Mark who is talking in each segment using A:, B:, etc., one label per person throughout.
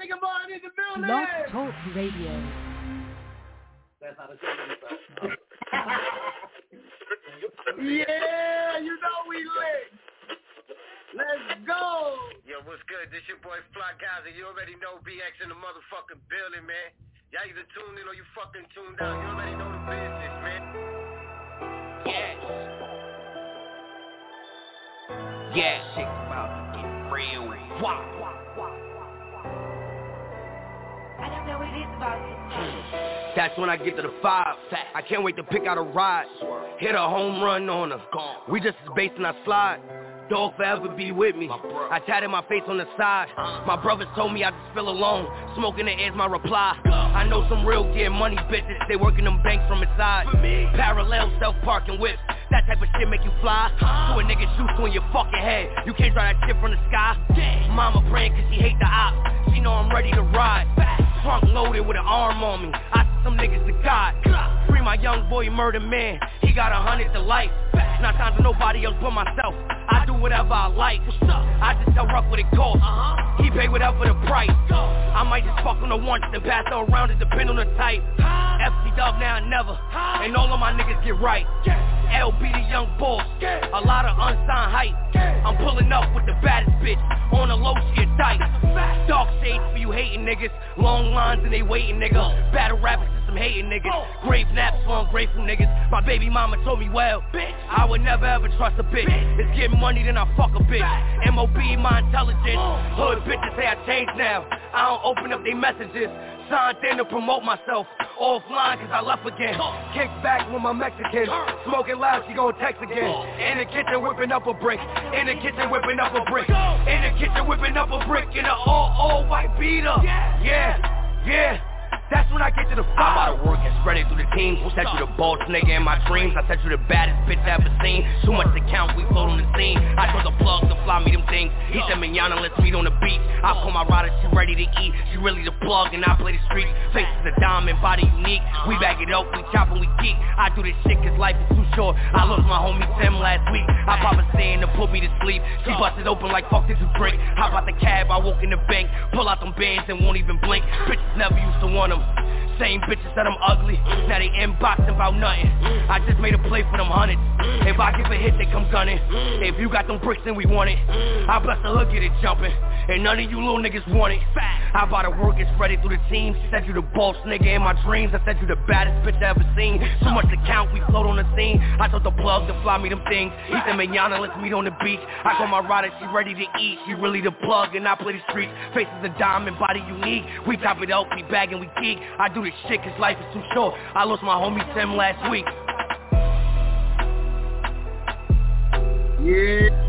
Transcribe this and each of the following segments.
A: Vagabond in the building.
B: Blog Talk Radio.
A: That's how the show is. Yeah, you know we lit. Let's go.
C: Yo, what's good? This your boy Fly Gaza. You already know BX in the motherfucking building, man. Y'all either tuned in or you fucking tuned out. You already know the business, man.
D: Yes. Yeah, shit's about to get real. Wow.
E: I don't know what it is about you.
D: That's when I get to the 5. I can't wait to pick out a ride. Hit a home run on her. We just as based and I slide. Dog forever be with me. I tatted my face on the side. My brothers told me I just feel alone. Smoking the air's my reply. I know some real get money bitches. They working them banks from inside. Parallel self-parking whips. That type of shit make you fly. So a nigga shoots you in your fucking head. You can't drive that shit from the sky. Mama praying cause she hate the ops. She know I'm ready to ride. Trunk loaded with an arm on me. I see some niggas to God. Free my young boy murder man. He got 100 to life. Not time to nobody else but myself. I do whatever I like. I just tell Ruck what it costs. He pay whatever the price. I might just fuck on the once and pass her around. It depend on the type. FC Dub now and never. And all of my niggas get right. LB the young boss. A lot of unsigned hype. I'm pulling up with the baddest bitch. On the low she a tight. Dark shades for you hating niggas. Long lines and they waiting niggas. Battle rappers and some hating niggas. Grave naps for ungrateful niggas. My baby mama told me well. I would never ever trust a bitch. It's getting money then I fuck a bitch. MOB my intelligence. Hood bitches say I changed now. I don't open up they messages. Signed in to promote myself. Offline cause I left again. Kick back with my Mexican. Smoking loud, she gon' text again. In the kitchen whipping up a brick. In the kitchen whipping up a brick. In the kitchen whipping up a brick. In a all white beater. Yeah. That's when I get to the 5. I'm out of work and spread it through the teams. Said you the boss nigga in my dreams. I said you the baddest bitch I ever seen. Too much to count, we float on the scene. I told the plug to fly me them things. He said manana, let's meet on the beach. I call my rider, she ready to eat. She really the plug and I play the streets. Face is a diamond, body unique. We back it up, we chop and we geek. I do this shit cause life is too short. I lost my homie Tim last week. I pop a stand to put me to sleep. She busted open like fuck did you drink. Hop out the cab, I walk in the bank. Pull out them bands and won't even blink. Bitches never used to want them. Same bitches said I'm ugly. Now they inboxing about nothing. I just made a play for them hundreds. If I give a hit, they come gunning. If you got them bricks, then we want it. I bless the hood, get it jumping. And none of you little niggas want it. I bought to work and spread it through the team. Said you the boss nigga in my dreams. I said you the baddest bitch I ever seen. Too much to count, we float on the scene. I told the plug to fly me them things. He said manana, let's meet on the beach. I call my rider, she ready to eat. She really the plug and I play the streets. Face is a diamond, body unique. We top it up, we bag and we geek. I do this shit cause life is too short. I lost my homie Tim last week.
A: Yeah.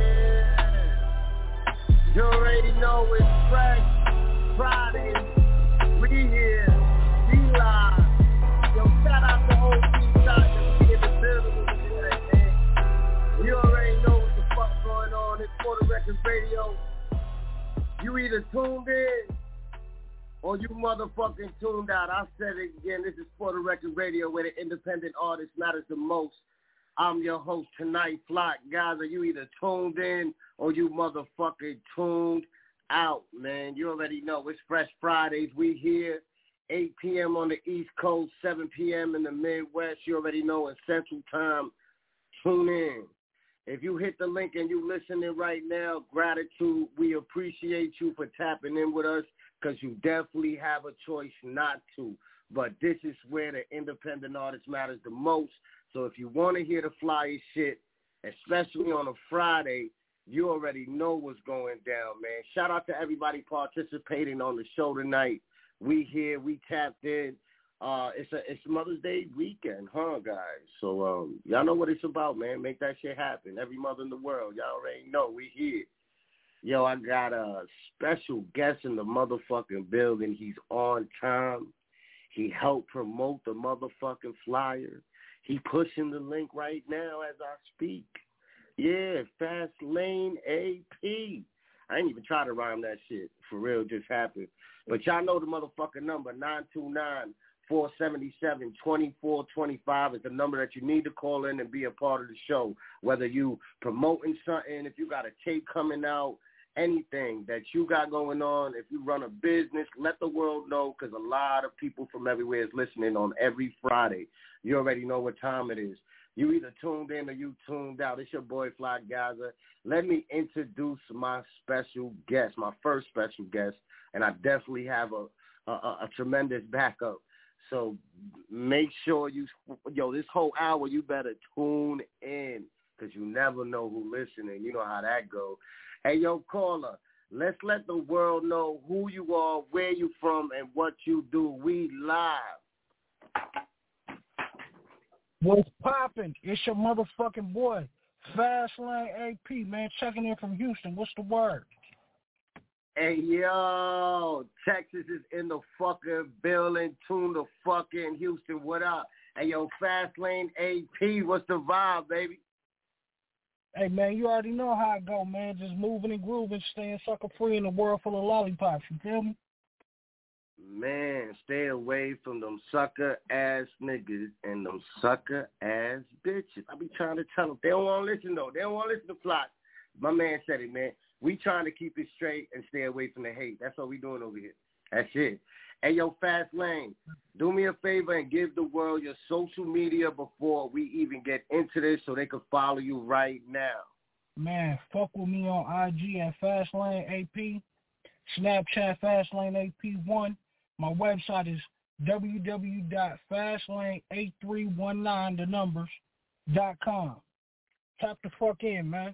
A: You already know it's Fresh Friday. We here. We live. Yo, shout out to OG Dodgers. We in the building with you, man. You already know what the fuck going on. It's For the Record Radio. You either tuned in or you motherfucking tuned out. I said it again. This is For the Record Radio, where the independent artist matters the most. I'm your host tonight, Flock. Guys, are you either tuned in or you motherfucking tuned out, man? You already know. It's Fresh Fridays. We here, 8 p.m. on the East Coast, 7 p.m. in the Midwest. You already know in Central Time. Tune in. If you hit the link and you listening right now, gratitude. We appreciate you for tapping in with us because you definitely have a choice not to. But this is where the independent artist matters the most. So if you want to hear the flyest shit, especially on a Friday, you already know what's going down, man. Shout out to everybody participating on the show tonight. We here, we tapped in. It's Mother's Day weekend, huh, guys? So y'all know what it's about, man. Make that shit happen. Every mother in the world, y'all already know we here. Yo, I got a special guest in the motherfucking building. He's on time. He helped promote the motherfucking flyer. He pushing the link right now as I speak. Yeah, Fast Lane AP. I ain't even try to rhyme that shit. For real, just happened. But y'all know the motherfucking number, 929-477-2425 is the number that you need to call in and be a part of the show. Whether you promoting something, if you got a tape coming out, anything that you got going on, if you run a business, let the world know, because a lot of people from everywhere is listening on every Friday. You already know what time it is. You either tuned in or you tuned out. It's your boy, Fly Gaza. Let me introduce my special guest, my first special guest, and I definitely have a tremendous backup. So make sure this whole hour, you better tune in, because you never know who's listening. You know how that goes. Hey, yo, caller, let's let the world know who you are, where you from, and what you do. We live.
B: What's poppin'? It's your motherfucking boy, Fastlane AP, man, checking in from Houston. What's the word?
A: Hey, yo, Texas is in the fucking building. Tune the fucking Houston. What up? Hey, yo, Fastlane AP, what's the vibe, baby?
B: Hey, man, you already know how I go, man. Just moving and grooving, staying sucker free in a world full of lollipops. You feel me?
A: Man, stay away from them sucker-ass niggas and them sucker-ass bitches. I be trying to tell them. They don't want to listen, though. They don't want to listen to Flock. My man said it, man. We trying to keep it straight and stay away from the hate. That's what we doing over here. That's it. Hey, yo, Fastlane, do me a favor and give the world your social media before we even get into this so they can follow you right now.
B: Man, fuck with me on IG at Fastlane AP, Snapchat Fastlane AP1. My website is www.fastlane8319 .com. Tap the fuck in, man.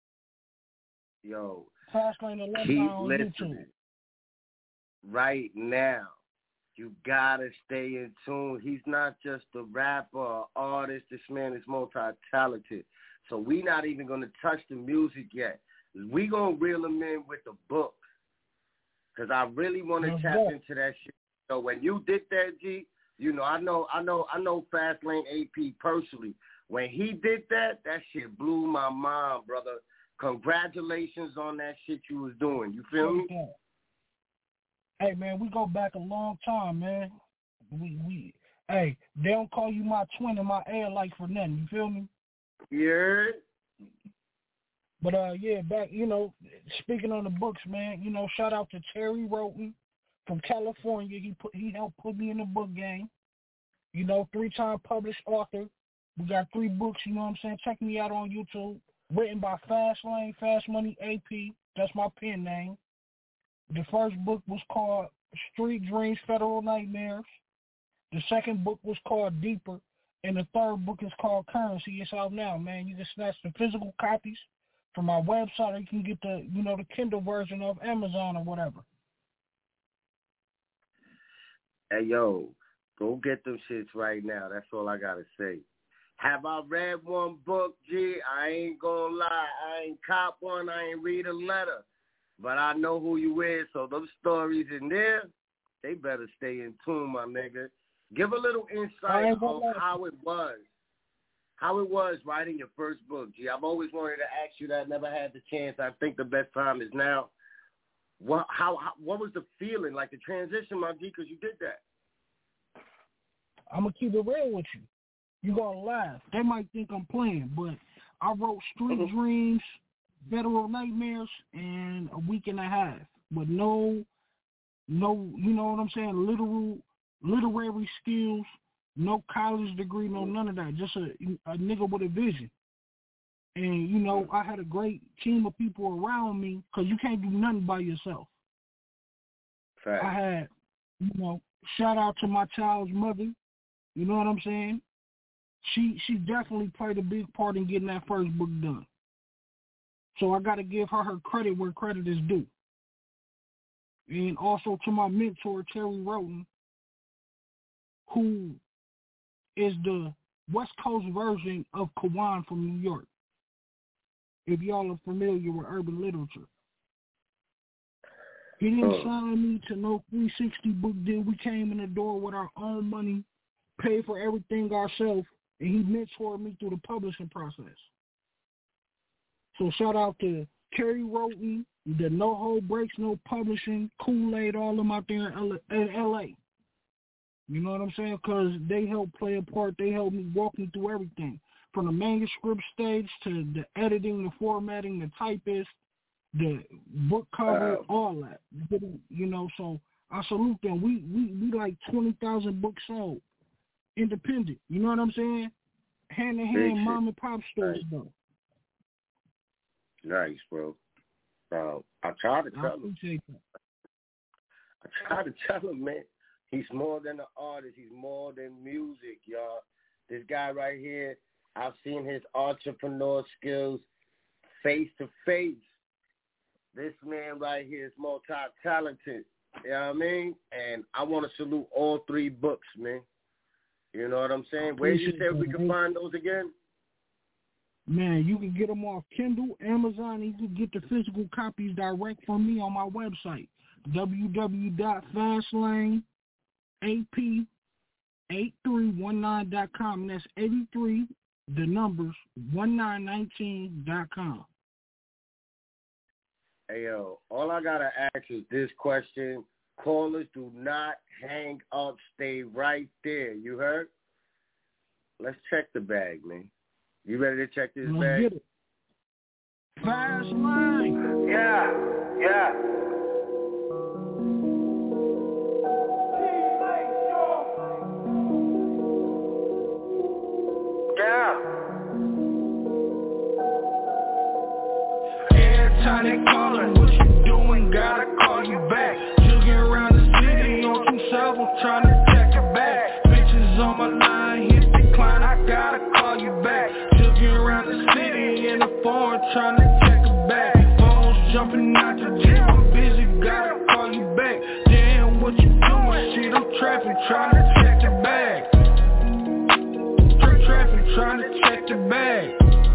A: Yo,
B: Fastlane 11
A: keep
B: on
A: listening.
B: YouTube.
A: Right now, you gotta stay in tune. He's not just a rapper or artist. This man is multi-talented. So we not even gonna touch the music yet. We gonna reel him in with the book, because I really want to tap into that shit. So when you did that, G, you know, I know Fastlane AP personally. When he did that shit blew my mind, brother. Congratulations on that shit you was doing. You feel me?
B: Hey, man, we go back a long time, man. Hey, they don't call you my twin and my air like for nothing. You feel me?
A: Yeah.
B: But, yeah, back, you know, speaking on the books, man, you know, shout out to Terry Roten from California. He helped put me in the book game. You know, 3-time published author. We got 3 books, you know what I'm saying? Check me out on YouTube. Written by Fastlane, Fast Money AP. That's my pen name. The first book was called Street Dreams, Federal Nightmares. The second book was called Deeper. And the third book is called Currency. It's out now, man. You can snatch the physical copies from my website, or you can get the, you know, the Kindle version of Amazon or whatever.
A: Hey, yo, go get them shits right now. That's all I got to say. Have I read one book, G? I ain't gonna lie. I ain't cop one. I ain't read a letter. But I know who you is, so those stories in there, they better stay in tune, my nigga. Give a little insight of how it was. How it was writing your first book, G. I've always wanted to ask you that. Never had the chance. I think the best time is now. What was the feeling, like the transition, my G, because you did that?
B: I'm going to keep it real with you. You're going to laugh. They might think I'm playing, but I wrote Street Dreams, Federal Nightmares in a week and a half with no, you know what I'm saying, literary skills, no college degree, no none of that. Just a nigga with a vision. And, you know, I had a great team of people around me, because you can't do nothing by yourself.
A: Fact.
B: I had, you know, shout out to my child's mother. You know what I'm saying? She definitely played a big part in getting that first book done. So I got to give her credit where credit is due. And also to my mentor, Terry Roten, who is the West Coast version of Kawan from New York, if y'all are familiar with urban literature. He didn't sign me to no 360 book deal. We came in the door with our own money, paid for everything ourselves, and he mentored me through the publishing process. So shout out to Terry Roten, the No Hold Breaks, No Publishing, Kool-Aid, all of them out there in L.A. You know what I'm saying? Because they helped play a part. They helped me walk me through everything, from the manuscript stage to the editing, the formatting, the typist, the book cover, all that. You know, so I salute them. We like 20,000 books sold, independent. You know what I'm saying? Hand in hand, mom and pop stores though.
F: Nice, bro. I try to tell him. I try to tell him, man. He's more than an artist. He's more than music, y'all. This guy right here, I've seen his entrepreneur skills face to face. This man right here is multi-talented. You know what I mean? And I want to salute all 3 books, man. You know what I'm saying? Where you said we can find those again?
B: Man, you can get them off Kindle, Amazon, and you can get the physical copies direct from me on my website, www.fastlane8319.com. And that's 83, the numbers, 1919.com.
F: Hey, yo, all I got to ask is this question. Callers, do not hang up. Stay right there. You heard? Let's check the bag, man. You ready to check this bag?
B: Get it. Fast Lane.
C: Yeah.
G: Every time they callin', what you doing? Gotta call you back. Jugging around the city on 27, trying to check your bag. Bitches on my line, hit decline, I gotta call you back. Jugging around the city in the phone, trying to check your bag. Phones jumping out the gym, I'm busy, gotta call you back. Damn, what you doing? Shit, I'm trapping, trying to check the bag. Trapping, trying to check the bag.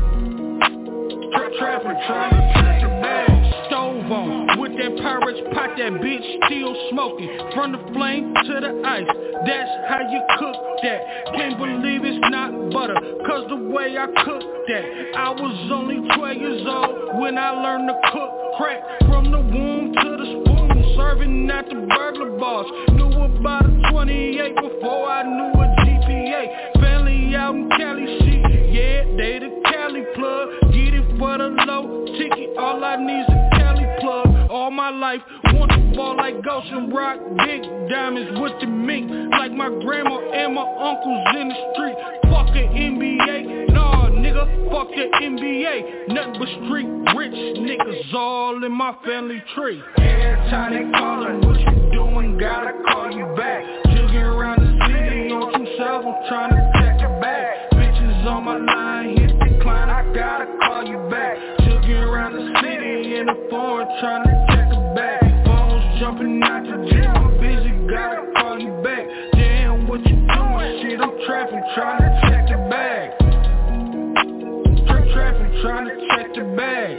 G: Trapping, trying to check the bag. Stove on, with that Pirates pot, that bitch still smoking. From the flame to the ice, that's how you cook that. Can't believe it's not butter, cause the way I cook that. I was only 12 years old when I learned to cook crack. From the womb to the spoon, serving at the burglar bars. Knew about a 28 before I knew a GPA. Family out in Cali, shit, yeah, they the Cali plug. Get it for the low ticket, all I need is a Cali plug. All my life, want to ball like Ghost and Rock, big diamonds with the mink. Like my grandma and my uncles in the street. Fuck the NBA, nah nigga, fuck the NBA. Nothing but street rich niggas all in my family tree. Every time they callin', what you doing? Gotta call you back. Jugging around the city on 27, trying to check your bag. Bitches on my line, hit decline, I gotta call you back. Jugging around the city in the phone, trying to check your bag. Phones jumping out the gym, I'm busy, gotta call you back. Damn, what you doing? Shit, I'm trapping, trying to check the bag. Trapping, trying to check the bag.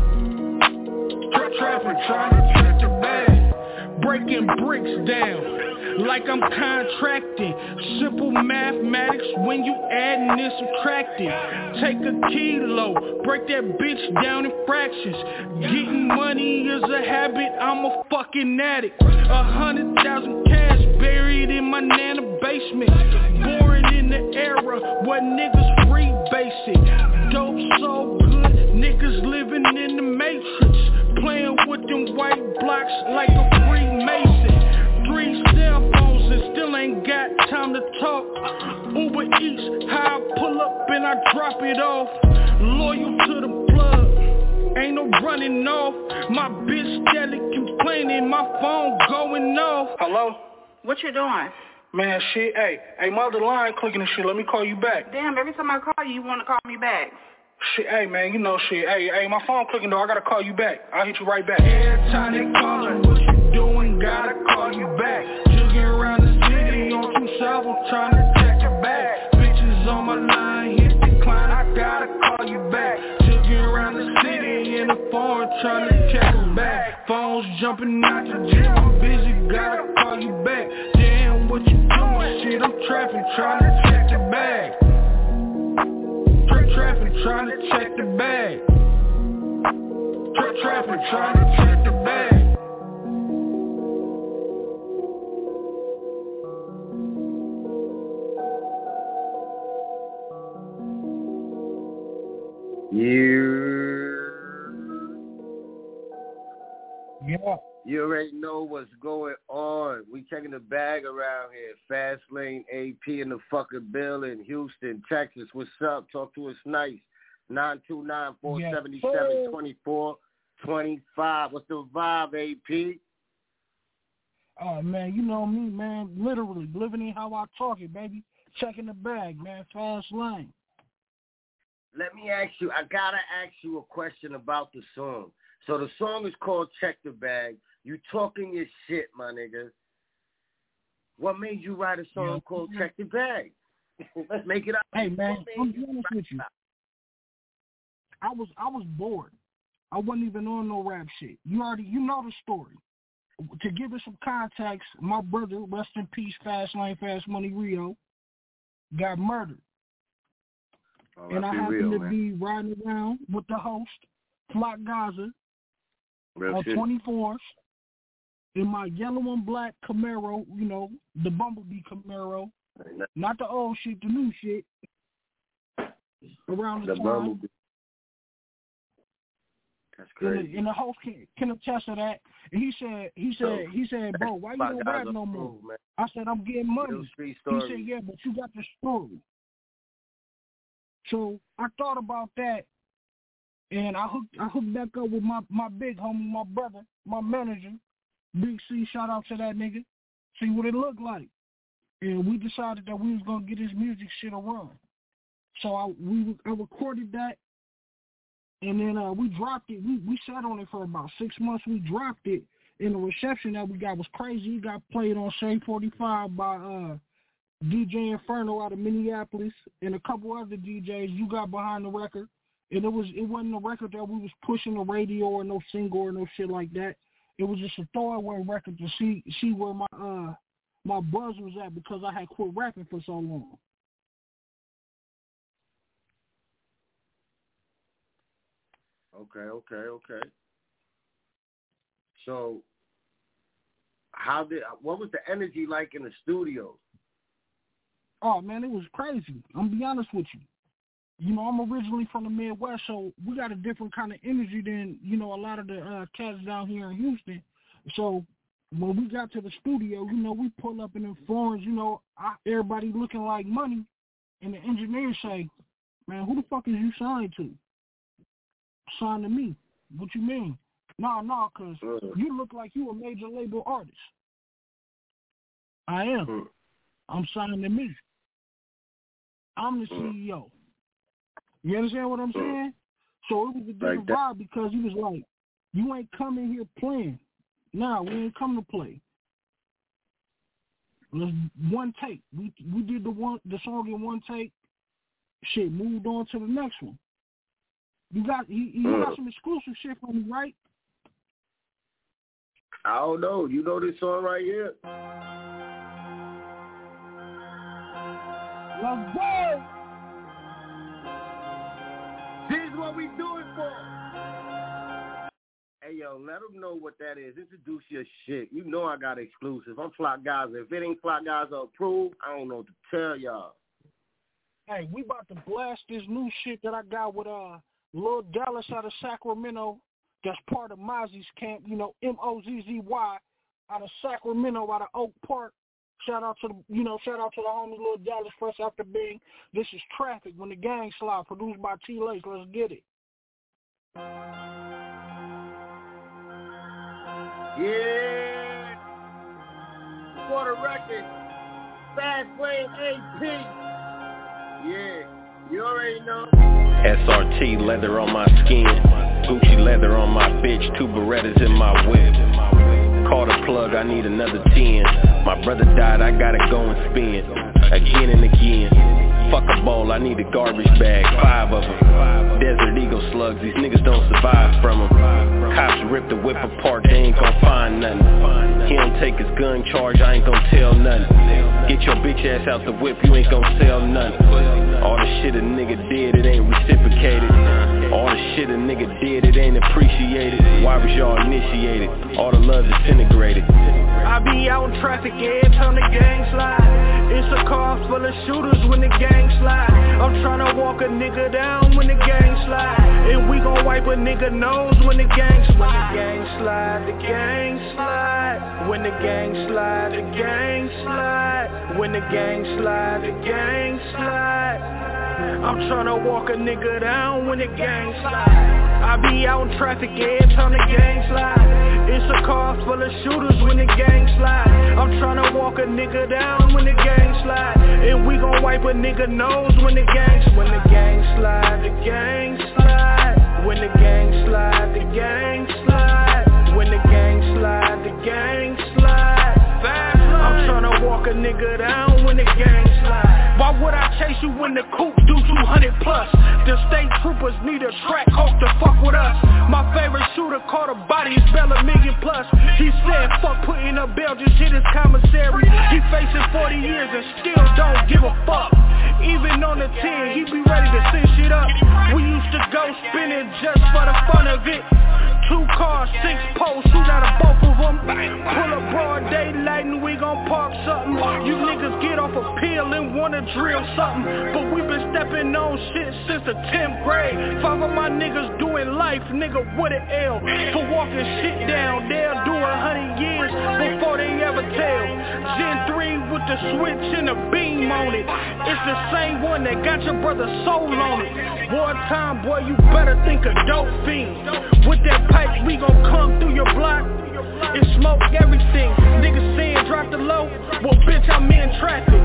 G: Trapping, trying to check the bag. Breaking bricks down like I'm contracting. Simple mathematics when you adding and subtracting. Take a kilo, break that bitch down in fractions. Getting money is a habit, I'm a fucking addict. 100,000 cash buried in my nana basement. Born in the era where niggas free basic. Dope so good, niggas living in the matrix. Playing with them white blocks like a Freemason. 3 cell phones and still ain't got time to talk. Uber Eats, how I pull up and I drop it off. Loyal to the plug, ain't no running off. My bitch steady complaining, my phone going off.
H: Hello?
I: What you doing?
H: Man, shit, hey, my other line clicking and shit, let me call you back.
I: Damn, every time I call you, you want to call me back.
H: Shit, hey, man, you know shit. Hey, my phone clicking though, I gotta call you back. I'll hit you right back.
G: Every time they callin', what you doing? Gotta call you back. Jugging around the city on 27, trying to check your bag. Bitches on my line, hit decline, I gotta call you back. Jugging around the city in the phone, trying to check your bag. Phones jumping out the gym, I'm busy, gotta call you back. Damn, what you doing? Shit, I'm trapping, trying to check the bag. Trapping, trying to check the bag. Trapping, trying to check the bag.
F: You already know what's going on. We checking the bag around here. Fast Lane AP in the fucking building. Houston, Texas. What's up? Talk to us nice. 929-477-2425. What's the vibe, AP?
B: Oh, man, you know me, man. Literally, living in how I talk it, baby. Checking the bag, man. Fast Lane.
F: Let me ask you, I got to ask you a question about the song. So the song is called Check the Bag. You talking your shit, my nigga. What made you write a song called Check the Bag? Let's make it up.
B: Hey, man, I'm be honest with you. I was bored. I wasn't even on no rap shit. You know the story. To give it some context, my brother, rest in peace, Fast Lane, Fast Money Rio, got murdered.
F: Oh,
B: and I happened to be riding around with the host, Flock Gaza, on 24s, in my yellow and black Camaro, you know, the Bumblebee Camaro, not the old shit, the new shit, around the time.
F: Bumblebee. That's crazy.
B: And the host can attest to that. And he said, bro, why you don't rap no more? I said, I'm getting money. He said, yeah, but you got the story. So I thought about that, and I hooked back up with my big homie, my brother, my manager, Big C. Shout out to that nigga. See what it looked like, and we decided that we was gonna get this music shit a run. So I recorded that, and then we dropped it. We sat on it for about 6 months. We dropped it, and the reception that we got was crazy. It got played on Shade 45 by DJ Inferno out of Minneapolis, and a couple other DJs. You got behind the record, and it wasn't a record that we was pushing the radio or no single or no shit like that. It was just a throwaway record to see where my buzz was at, because I had quit rapping for so long.
F: Okay. So, what was the energy like in the studio?
B: Oh, man, it was crazy. I'm gonna be honest with you. You know, I'm originally from the Midwest, so we got a different kind of energy than, you know, a lot of the cats down here in Houston. So when we got to the studio, you know, we pull up in the forums, you know, everybody looking like money, and the engineers say, man, who the fuck is you signed to? Signed to me. What you mean? No, because you look like you a major label artist. I am. I'm signed to me. I'm the CEO. You understand what I'm saying? So it was a different vibe, because he was like, you ain't coming here playing. Nah, we ain't come to play. It was one take. We did the song in one take. Shit, moved on to the next one. You got some exclusive shit from me, right?
F: I don't know. You know this song right here?
B: Let's go!
F: This is what we do it for. Hey, yo, let them know what that is. Introduce your shit. You know I got exclusive. I'm Flock Gaza. If it ain't Flock Gaza approved, I don't know what to tell y'all.
B: Hey, we about to blast this new shit that I got with Lil Dallas out of Sacramento. That's part of Mozzie's camp. You know, Mozzzy out of Sacramento, out of Oak Park. Shout out to the homie Lil Dallas, fresh after Bing. This is Traffic When the Gang Slide, produced by T-Lace. Let's get it.
F: Yeah. For the record, Fast Lane AP. Yeah, you already know.
J: SRT leather on my skin, Gucci leather on my bitch, 2 Berettas in my whip. Call the plug, I need another 10. My brother died, I gotta go and spin again and again. Fuck a bowl, I need a garbage bag, 5 of them. Desert Eagle slugs, these niggas don't survive from them. Cops rip the whip apart, they ain't gon' find nothing. He don't take his gun charge, I ain't gon' tell nothing. Get your bitch ass out the whip, you ain't gon' sell nothing. All the shit a nigga did, it ain't reciprocated. All the shit a nigga did, it ain't appreciated. Why was y'all initiated? All the love disintegrated.
F: I
G: I be out in traffic every time the gang slide. It's a car full of shooters when the gang slide. I'm tryna walk a nigga down when the gang slide. And we gon' wipe a nigga nose when the gang slide. When the gang slide, the gang slide. When the gang slide, the gang slide. When the gang slide, the gang slide. I'm tryna walk a nigga down when the gang slide. I be out in traffic every time the gang slide. It's a car full of shooters when the gang slide. I'm tryna walk a nigga down when the gang slide. And we gon' wipe a nigga nose when the gang slide. When the gang slide, the gang slide. When the gang slide, the gang slide. When the gang slide, the gang slide. I'm tryna walk a nigga down when the gang slide. Why would I chase you when the coupe do 200 plus? The state troopers need a track hope to fuck with us. My favorite shooter caught a body, it's bell $1 million plus. He said fuck putting up bail, just hit his commissary. He facing 40 years and still don't give a fuck. Even on the 10, he be ready to send shit up. We used to go spinning just for the fun of it. 2 cars, 6 posts, shoot out of both of them. Pull up broad daylight and we gon' park something. You niggas get off a pill and wanna drill something. But we been stepping on shit since the 10th grade. 5 of my niggas doing life, nigga, with an L. For walking shit down, they'll do 100 years before they ever tell. Gen 3 with the switch and the beam on it. It's the same one that got your brother's soul on it. Wartime, boy, you better think of dope fiend. With that pipe, we gon' come through your block and smoke everything. Niggas saying drop the low, well bitch, I'm in traffic.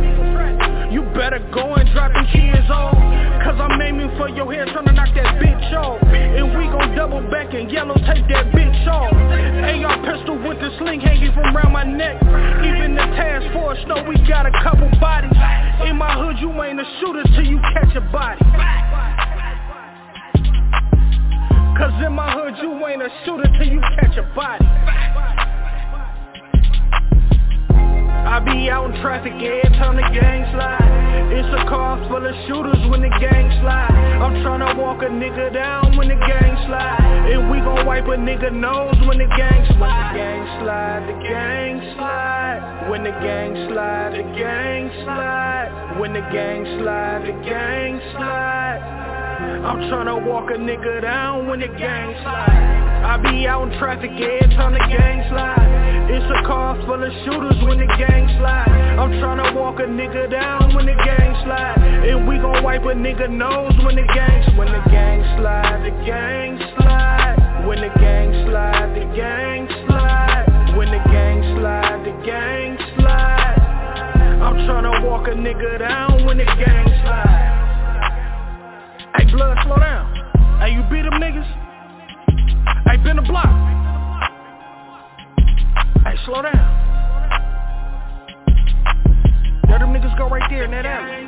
G: You better go and drop them kids off, cause I'm aiming for your head, tryna knock that bitch off. And we gon' double back and yellow tape that bitch off. AR pistol with the sling hanging from around my neck. Even the task force know we got a couple bodies. In my hood you ain't a shooter till you catch a body. Cause in my hood you ain't a shooter till you catch a body. I be out in traffic every time the gang slide. It's a car full of shooters when the gang slide. I'm tryna walk a nigga down when the gang slide. And we gon' wipe a nigga nose when the gang slide. When the gang slide, the gang slide. When the gang slide, the gang slide. When the gang slide, the gang slide. I'm tryna walk a nigga down when the gang slide. I be out in traffic every time the gang slide. It's a car full of shooters when the gang slide. I'm tryna walk a nigga down when the gang slide. And we gon' wipe a nigga nose when the gang slide. When the gang slide, the gang slide. When the gang slide, the gang slide. When the gang slide, the gang slide. I'm tryna walk a nigga down when the gang slide. Hey, blood, slow down. Hey, you beat them niggas? Hey, bend the block. Hey, slow down. There them niggas go right there in that alley.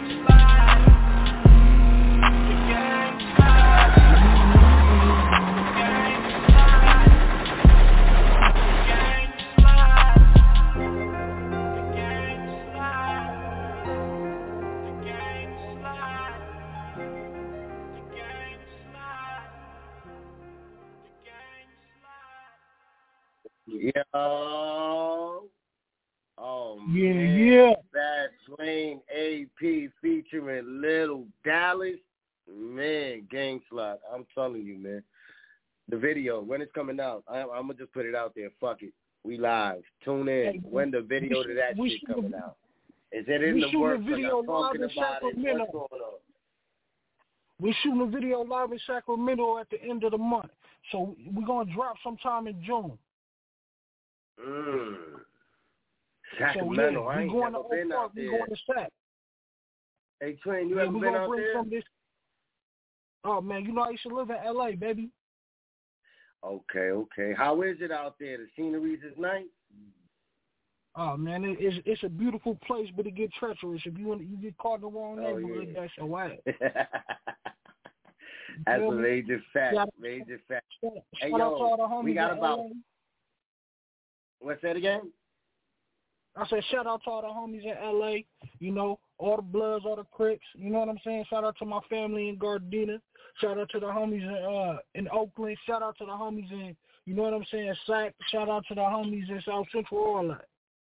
F: Yo. Oh,
B: yeah,
F: man.
B: Yeah.
F: Bad Swain AP featuring Little Dallas. Man, gang slide. I'm telling you, man. The video, when it's coming out, I'm going to just put it out there. Fuck it. We live. Tune in.
B: Hey,
F: when the video to that shit coming out. Is it in the works?
B: Video
F: I'm talking about it. What's going on?
B: We're shooting a video live in Sacramento at the end of the month. So we're going to drop sometime in June.
F: Sacramento,
B: so,
F: I ain't never been out there.
B: We're going to Sac.
F: Hey, Twin, you ever been out there?
B: Oh, man, you know I used to live in L.A., baby.
F: Okay. How is it out there? The scenery is nice?
B: Oh, man, it's a beautiful place, but it gets treacherous. If you get caught in the wrong neighborhood, that's a whack.
F: That's a major fact. Hey, yo, we got about... What's that again?
B: I said shout out to all the homies in L.A., you know, all the Bloods, all the Crips, you know what I'm saying? Shout out to my family in Gardena. Shout out to the homies in Oakland. Shout out to the homies in, you know what I'm saying, Sac. Shout out to the homies in South Central, all that.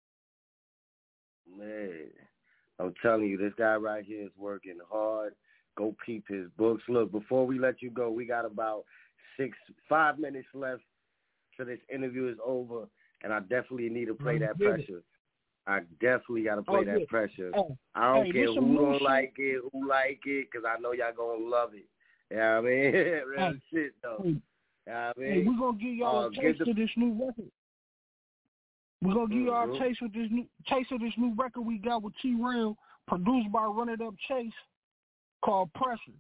F: Man, I'm telling you, this guy right here is working hard. Go peep his books. Look, before we let you go, we got about 5 minutes left till this interview is over, and I definitely need to play that pressure. I definitely got to play that pressure. I don't care who don't like it, who like it, because I know y'all going to love it. You know what I mean? Real shit, though. You know what I mean?
B: We're going to give y'all a taste of this new record. We're going to give y'all a taste of this new record we got with T-Rail, produced by Run It Up Chase, called Pressure.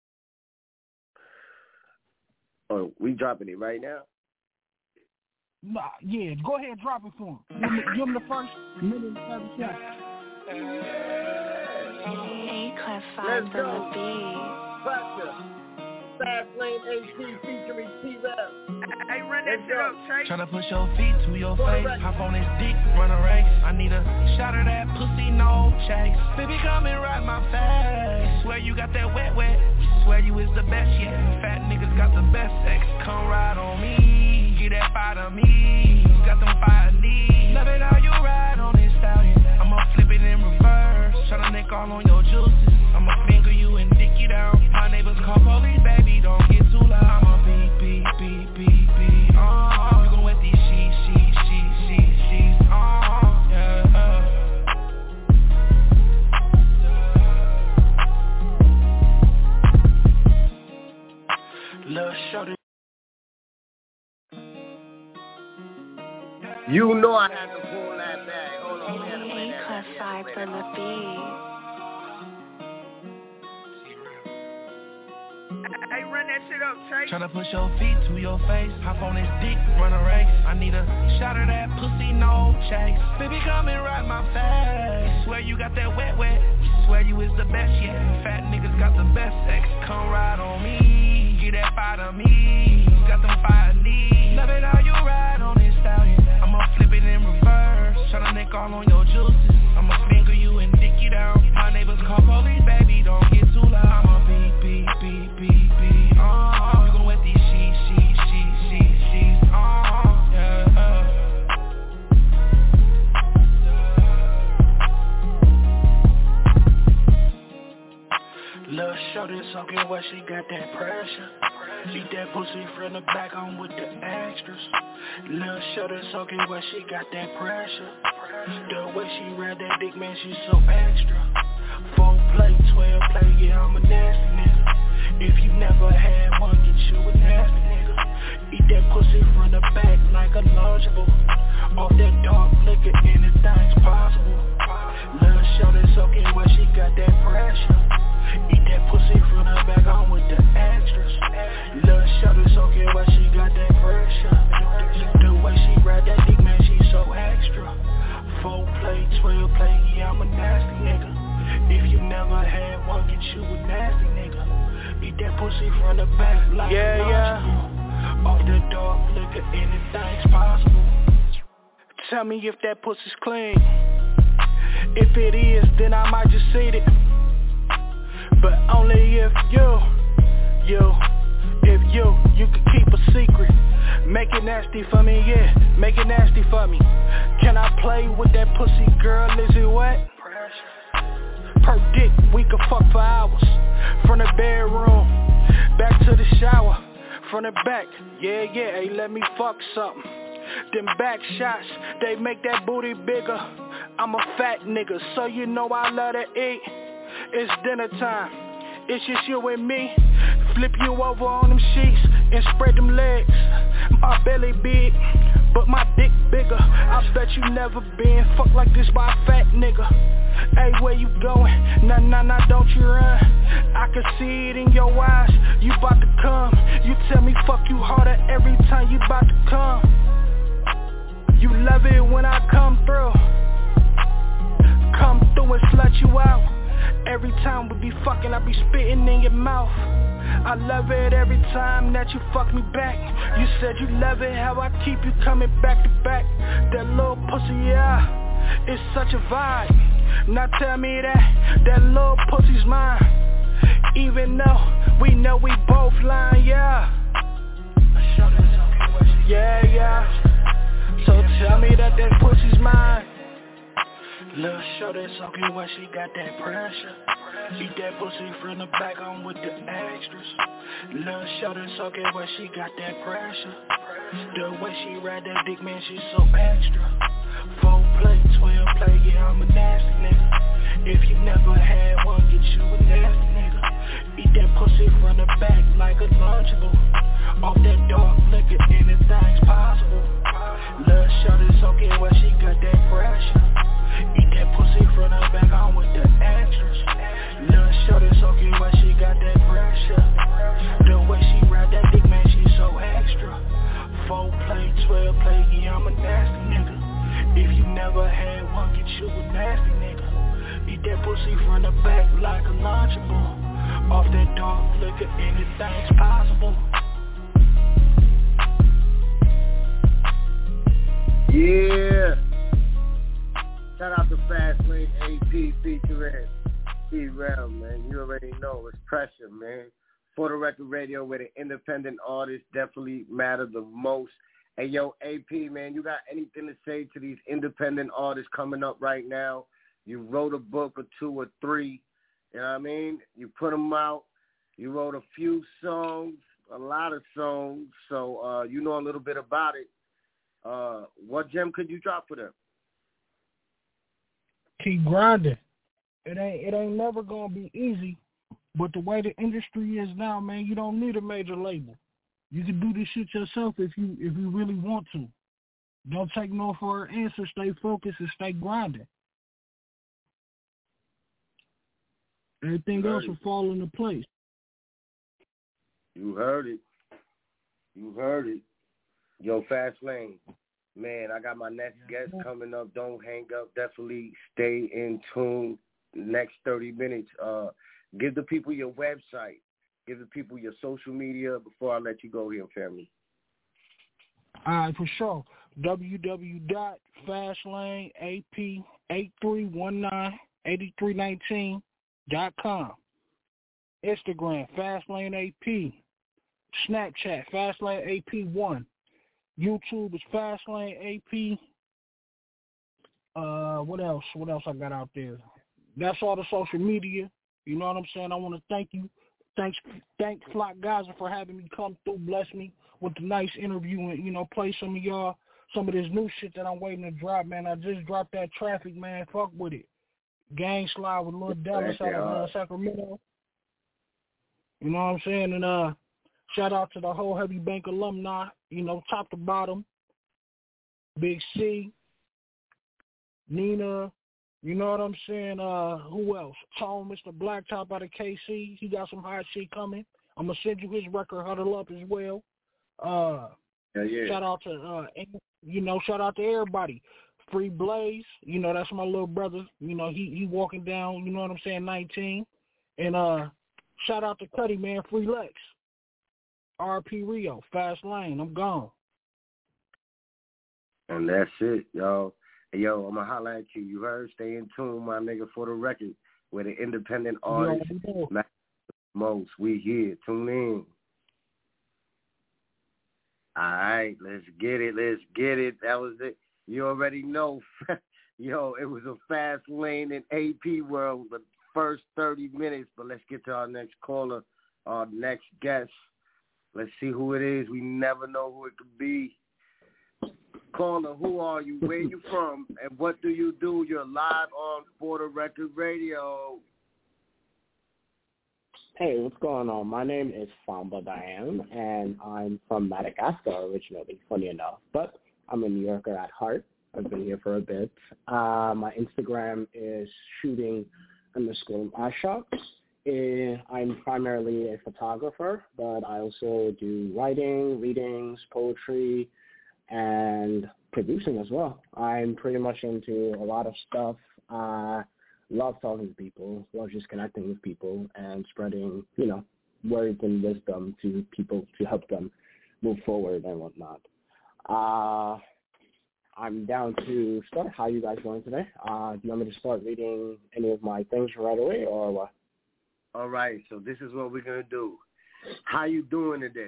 F: Oh, we dropping it right now?
B: Nah, yeah, go ahead and drop it for him. Give him the first minute and 30 seconds.
F: Let's go. Pressure. Fast Lane HD featuring T-Rap.
K: Hey, run that shit up, Chase.
L: Tryna push your feet to your face. Hop on this dick, run a race. I need a shot of that pussy, no chase. Baby, come and ride my face. Swear you got that wet. Swear you is the best, yeah. Fat niggas got the best sex. Come ride on me. Get that fire to me. Got them fire knees. Love it how you ride on this stallion. I'ma flip it in reverse. Tryna nick all on your juices. I'ma finger you and dick you down. My neighbors call police, baby, don't get too loud. I'ma beep, beep, beep, beep, beep, you gon' wet these sheets, yeah. Lil' shorty.
F: You know I had to pull that back. Hold on, we had to play that.
M: Classified from the beat.
K: Hey, run that shit up, Chase.
L: Tryna push your feet to your face. Hop on this dick, run a race. I need a shot of that pussy, no chase. Baby, come and ride my face. Swear you got that wet. Swear you is the best, yeah. Fat niggas got the best sex. Come ride on me. Get that fire to me. Got them fire knees. Love it how you ride on this stallion. I'ma flip it in reverse. Tryna nick all on your juices. I'ma finger you and dick you down. My neighbors call police, baby, don't get too loud. I'ma beep, beep, beep, beep, beep, you gon' wet these sheets, yeah. Lil' shorty soaking where she got that pressure. Eat that pussy from the back on with the extras. Lil' shorty soaking where she got that pressure. The way she ride that dick, man, she's so extra. 4 play, 12 play, yeah, I'm a nasty nigga. If you never had one, get you a nasty nigga. Eat that pussy from the back like a Lunchable. Off that dark liquor, anything's possible. Lil' shorty soaking where she got that pressure. Eat that pussy from the back on with the extras. Lil' shorty soaking where she got that pressure. The way she ride that dick, man, she's so extra. 4 play, 12 play, yeah, I'm a nasty nigga. If you never had one, get you a nasty nigga. Eat that pussy from the back like yeah. Off the dark liquor, anything's possible. Tell me if that pussy's clean. If it is, then I might just eat it. But only if you can keep a secret. Make it nasty for me, yeah, make it nasty for me. Can I play with that pussy, girl, is it wet? Per dick, we can fuck for hours. From the bedroom, back to the shower. From the back, yeah, hey, let me fuck something. Them back shots, they make that booty bigger. I'm a fat nigga, so you know I love to eat. It's dinner time, it's just you and me. Flip you over on them sheets and spread them legs. My belly big, but my dick bigger. I bet you never been fucked like this by a fat nigga. Hey, where you going? Nah, don't you run. I can see it in your eyes, you bout to come. You tell me fuck you harder every time you bout to come. You love it when I come through. Come through and slut you out. Every time we be fucking, I be spitting in your mouth. I love it every time that you fuck me back. You said you love it, how I keep you coming back to back. That little pussy, yeah, it's such a vibe. Now tell me that little pussy's mine. Even though we know we both lying, yeah. Yeah. So tell me that pussy's mine. Lil' shorty soaking where she got that pressure. Eat that pussy from the back on with the extras. Lil' shorty soaking where she got that pressure. The way she ride that dick, man, she's so extra. 4 play, 12 play, yeah, I'm a nasty nigga. If you never had one, get you a nasty nigga. Eat that pussy from the back like a Lunchable. Off that dark liquor, anything's possible. Lil' shorty soaking where she got that pressure. Eat that pussy from the back on with the extras. Lil' shorty soaking where she got that pressure. The way she ride that dick, man, she's so extra. 4 play, 12 play, yeah, I'm a nasty nigga. If you never had one, get you a nasty nigga. Eat that pussy from the back like a Lunchable. Off that dark liquor, anything's possible.
F: Yeah. Shout out to Fast Lane AP featuring T-Rel, man. You already know it's pressure, man. For the Record Radio, where the independent artists definitely matter the most. Hey, yo, AP, man, you got anything to say to these independent artists coming up right now? You wrote a book or 2 or 3, you know what I mean? You put them out. You wrote a few songs, a lot of songs, so you know a little bit about it. What gem could you drop for them?
B: Keep grinding. It ain't never gonna be easy, but the way the industry is now, man, you don't need a major label. You can do this shit yourself if you really want to. Don't take no for an answer. Stay focused and stay grinding. Everything else will fall into place.
F: You heard it. You heard it. Yo, Fast Lane. Man, I got my next guest coming up. Don't hang up. Definitely stay in tune. Next 30 minutes. Give the people your website. Give the people your social media before I let you go here, family.
B: All right, for sure. www.fastlaneap83198319.com. Instagram, FastlaneAP. Snapchat, FastlaneAP1. YouTube is FastlaneAP. What else? What else I got out there? That's all the social media. You know what I'm saying? I want to thank you. Thank Flock Gaza for having me come through, bless me with the nice interview and, you know, play some of this new shit that I'm waiting to drop, man. I just dropped that Traffic, man. Fuck with it. Gang Slide with Lil Dallas out of Sacramento. You know what I'm saying? And shout out to the whole Heavy Bank alumni, you know, top to bottom. Big C, Nina, you know what I'm saying? Who else? Tone, Mr. Blacktop out of KC. He got some hot shit coming. I'm going to send you his record, Huddle Up, as well. Shout out to, shout out to everybody. Free Blaze, you know, that's my little brother. You know, he walking down, you know what I'm saying, 19. And shout out to Cuddy, man, Free Lex. RP Rio, Fast Lane, I'm gone.
F: And that's it, y'all. Hey, yo, I'm going to holler at you. You heard? Stay in tune, my nigga, for the record. Where the independent artists matter most. We here. Tune in. All right, let's get it. Let's get it. That was it. You already know. Yo, it was a Fast Lane in AP world, the first 30 minutes. But let's get to our next caller, our next guest. Let's see who it is. We never know who it could be. Caller, who are you? Where you from? And what do you do? You're live on For the Record Radio.
N: Hey, what's going on? My name is Famba Diane, and I'm from Madagascar originally, funny enough. But I'm a New Yorker at heart. I've been here for a bit. My Instagram is shooting_Ashok. I'm primarily a photographer, but I also do writing, readings, poetry, and producing as well. I'm pretty much into a lot of stuff. Love talking to people, love just connecting with people and spreading, you know, words and wisdom to people to help them move forward and whatnot. I'm down to start. How are you guys doing today? Do you want me to start reading any of my things right away or what?
F: All right, so this is what we're going to do. How you doing today?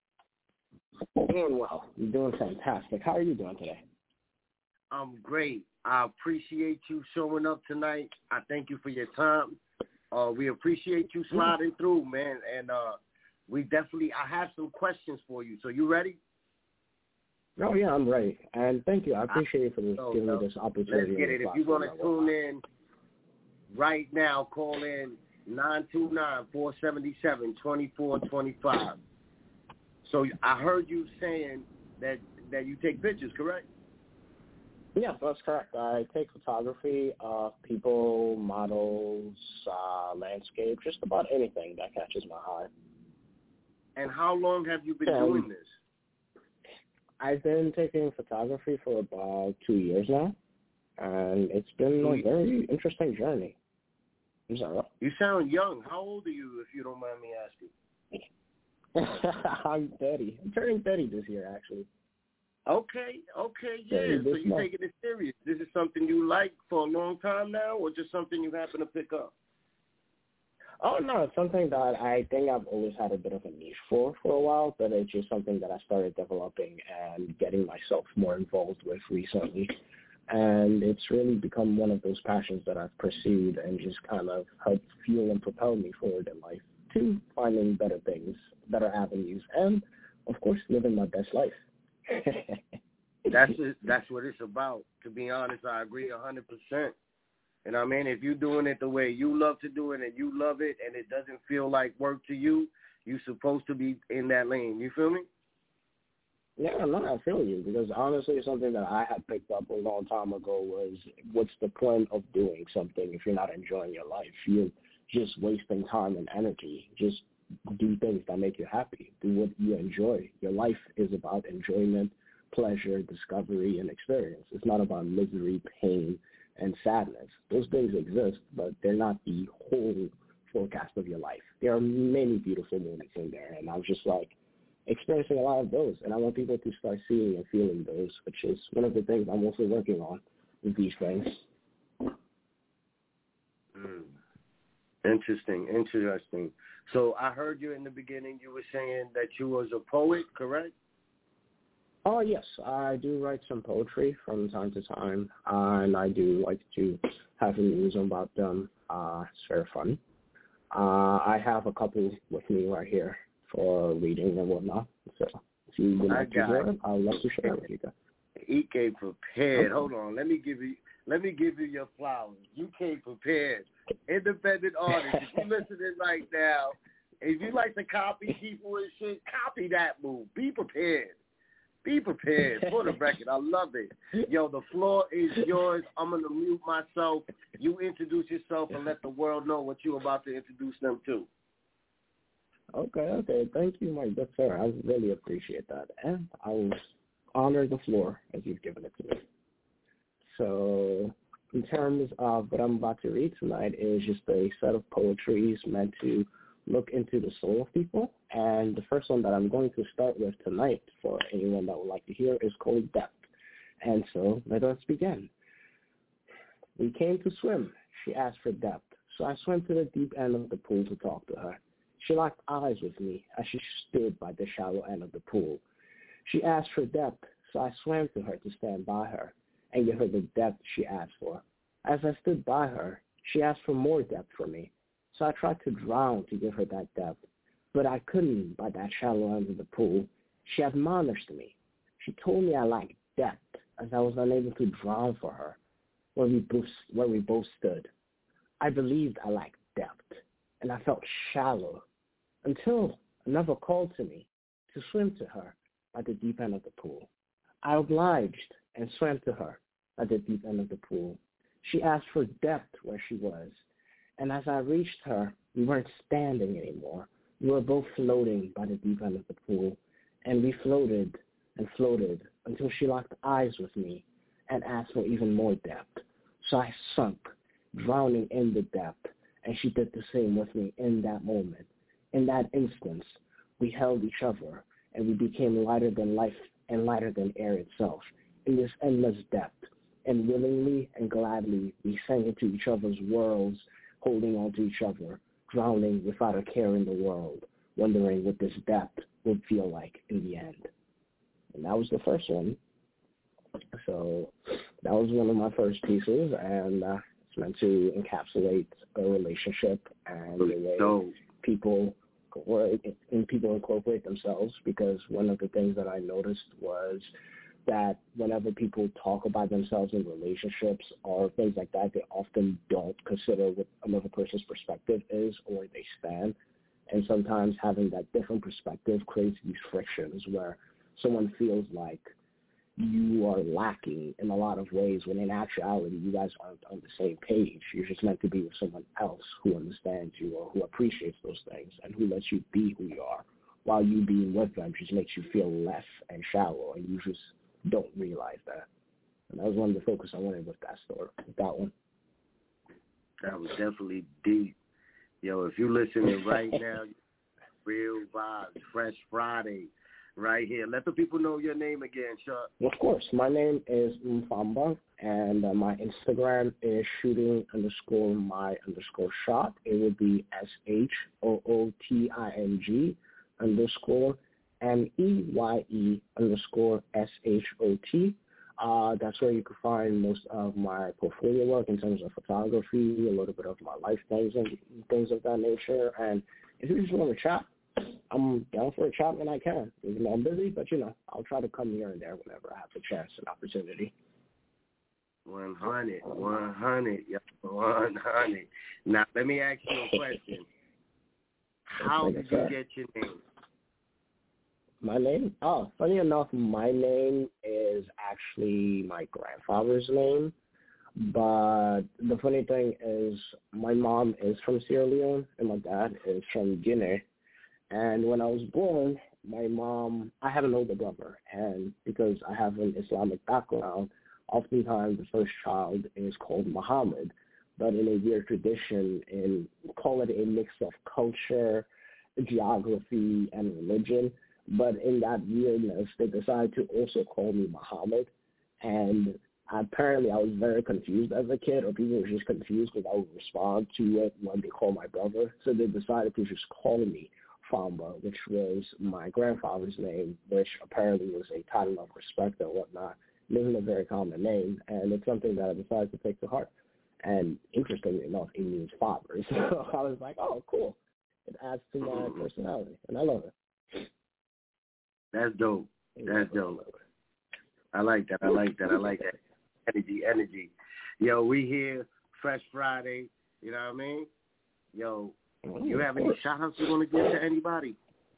N: Doing well. I'm doing fantastic. How are you doing today?
F: I'm great. I appreciate you showing up tonight. I thank you for your time. We appreciate you sliding through, man. And I have some questions for you. So you ready?
N: Oh, yeah, I'm ready. And thank you. I appreciate you for giving me this opportunity.
F: Let's get it. If you want to tune in right now, call in 929-477-2425. So I heard you saying that you take pictures, correct?
N: Yes, that's correct. I take photography of people, models, landscape, just about anything that catches my eye.
F: And how long have you been doing this?
N: I've been taking photography for about 2 years now, and it's been a very interesting journey.
F: You sound young. How old are you, if you don't mind me asking?
N: I'm 30. I'm turning 30 this year, actually.
F: Okay, yeah. So you're taking it serious. This is something you like for a long time now, or just something you happen to pick up?
N: Oh, no, it's something that I think I've always had a bit of a niche for a while, but it's just something that I started developing and getting myself more involved with recently. And it's really become one of those passions that I've pursued and just kind of helped fuel and propel me forward in life to finding better things, better avenues, and, of course, living my best life.
F: That's what it's about. To be honest, I agree 100%. And I mean, if you're doing it the way you love to do it and you love it and it doesn't feel like work to you, you're supposed to be in that lane. You feel me?
N: Yeah, no, I feel you, because honestly something that I had picked up a long time ago was, what's the point of doing something if you're not enjoying your life? You're just wasting time and energy. Just do things that make you happy. Do what you enjoy. Your life is about enjoyment, pleasure, discovery, and experience. It's not about misery, pain, and sadness. Those things exist, but they're not the whole forecast of your life. There are many beautiful moments in there, and I was just like experiencing a lot of those, and I want people to start seeing and feeling those, which is one of the things I'm also working on with these things.
F: Interesting. So I heard you in the beginning, you were saying that you was a poet, correct?
N: Oh, yes. I do write some poetry from time to time, and I do like to have news about them. It's very fun. I have a couple with me right here for reading and whatnot. So if you would like to hear it, I would love to share it with you guys.
F: He came prepared. Okay. Hold on. Let me give you your flowers. You came prepared. Independent artist. If you're listening right now, if you like to copy people and shit, copy that move. Be prepared. Be prepared. For the record, I love it. Yo, the floor is yours. I'm going to mute myself. You introduce yourself and let the world know what you're about to introduce them to.
N: Okay. Thank you, my good sir. I really appreciate that. And I will honor the floor as you've given it to me. So in terms of what I'm about to read tonight is just a set of poetries meant to look into the soul of people. And the first one that I'm going to start with tonight for anyone that would like to hear is called Depth. And so let us begin. We came to swim. She asked for depth. So I swam to the deep end of the pool to talk to her. She locked eyes with me as she stood by the shallow end of the pool. She asked for depth, so I swam to her to stand by her and give her the depth she asked for. As I stood by her, she asked for more depth from me. So I tried to drown to give her that depth, but I couldn't by that shallow end of the pool. She admonished me. She told me I lacked depth as I was unable to drown for her where we both stood. I believed I lacked depth, and I felt shallow until another called to me to swim to her at the deep end of the pool. I obliged and swam to her at the deep end of the pool. She asked for depth where she was, and as I reached her, we weren't standing anymore. We were both floating by the deep end of the pool, and we floated and floated until she locked eyes with me and asked for even more depth. So I sunk, drowning in the depth, and she did the same with me in that moment. In that instance, we held each other, and we became lighter than life and lighter than air itself in this endless depth. And willingly and gladly, we sank into each other's worlds, holding on to each other, drowning without a care in the world, wondering what this depth would feel like in the end. And that was the first one. So that was one of my first pieces, and it's meant to encapsulate a relationship and the way people incorporate themselves, because one of the things that I noticed was that whenever people talk about themselves in relationships or things like that, they often don't consider what another person's perspective is or where they stand. And sometimes having that different perspective creates these frictions where someone feels like you are lacking in a lot of ways, when in actuality you guys aren't on the same page. You're just meant to be with someone else who understands you or who appreciates those things and who lets you be who you are, while you being with them just makes you feel less and shallow, and you just don't realize that. And that was one of the focus I wanted with that story, with that one.
F: That was definitely deep. Yo, if you're listening right now, Real Vibes, Fresh Friday, right here. Let the people know your name again, Chuck.
N: Of course. My name is Mfamba, and my Instagram is shooting_my_shot. It would be SHOOTING_MEYE_SHOT. That's where you can find most of my portfolio work in terms of photography, a little bit of my life things and things of that nature. And if you just want to chat, I'm down for a chat when I can. Even though I'm busy, but, I'll try to come here and there whenever I have the chance and opportunity.
F: 100. 100. Now, let me ask you a question. How did you get your name?
N: My name? Oh, funny enough, my name is actually my grandfather's name. But the funny thing is my mom is from Sierra Leone and my dad is from Guinea. And when I was born, I have an older brother. And because I have an Islamic background, oftentimes the first child is called Muhammad. But in a weird tradition, call it a mix of culture, geography, and religion. But in that weirdness, they decided to also call me Muhammad. And apparently I was very confused as a kid, or people were just confused because I would respond to it when they call my brother. So they decided to just call me Famba, which was my grandfather's name, which apparently was a title of respect and whatnot. It isn't a very common name, and it's something that I decided to take to heart. And interestingly enough, it means father. So I was like, oh, cool. It adds to my personality, and I love it.
F: That's dope. That's dope. I like that. Energy. Yo, we here, Fresh Friday. You know what I mean? Yo, you have any shout-outs you want to give to anybody?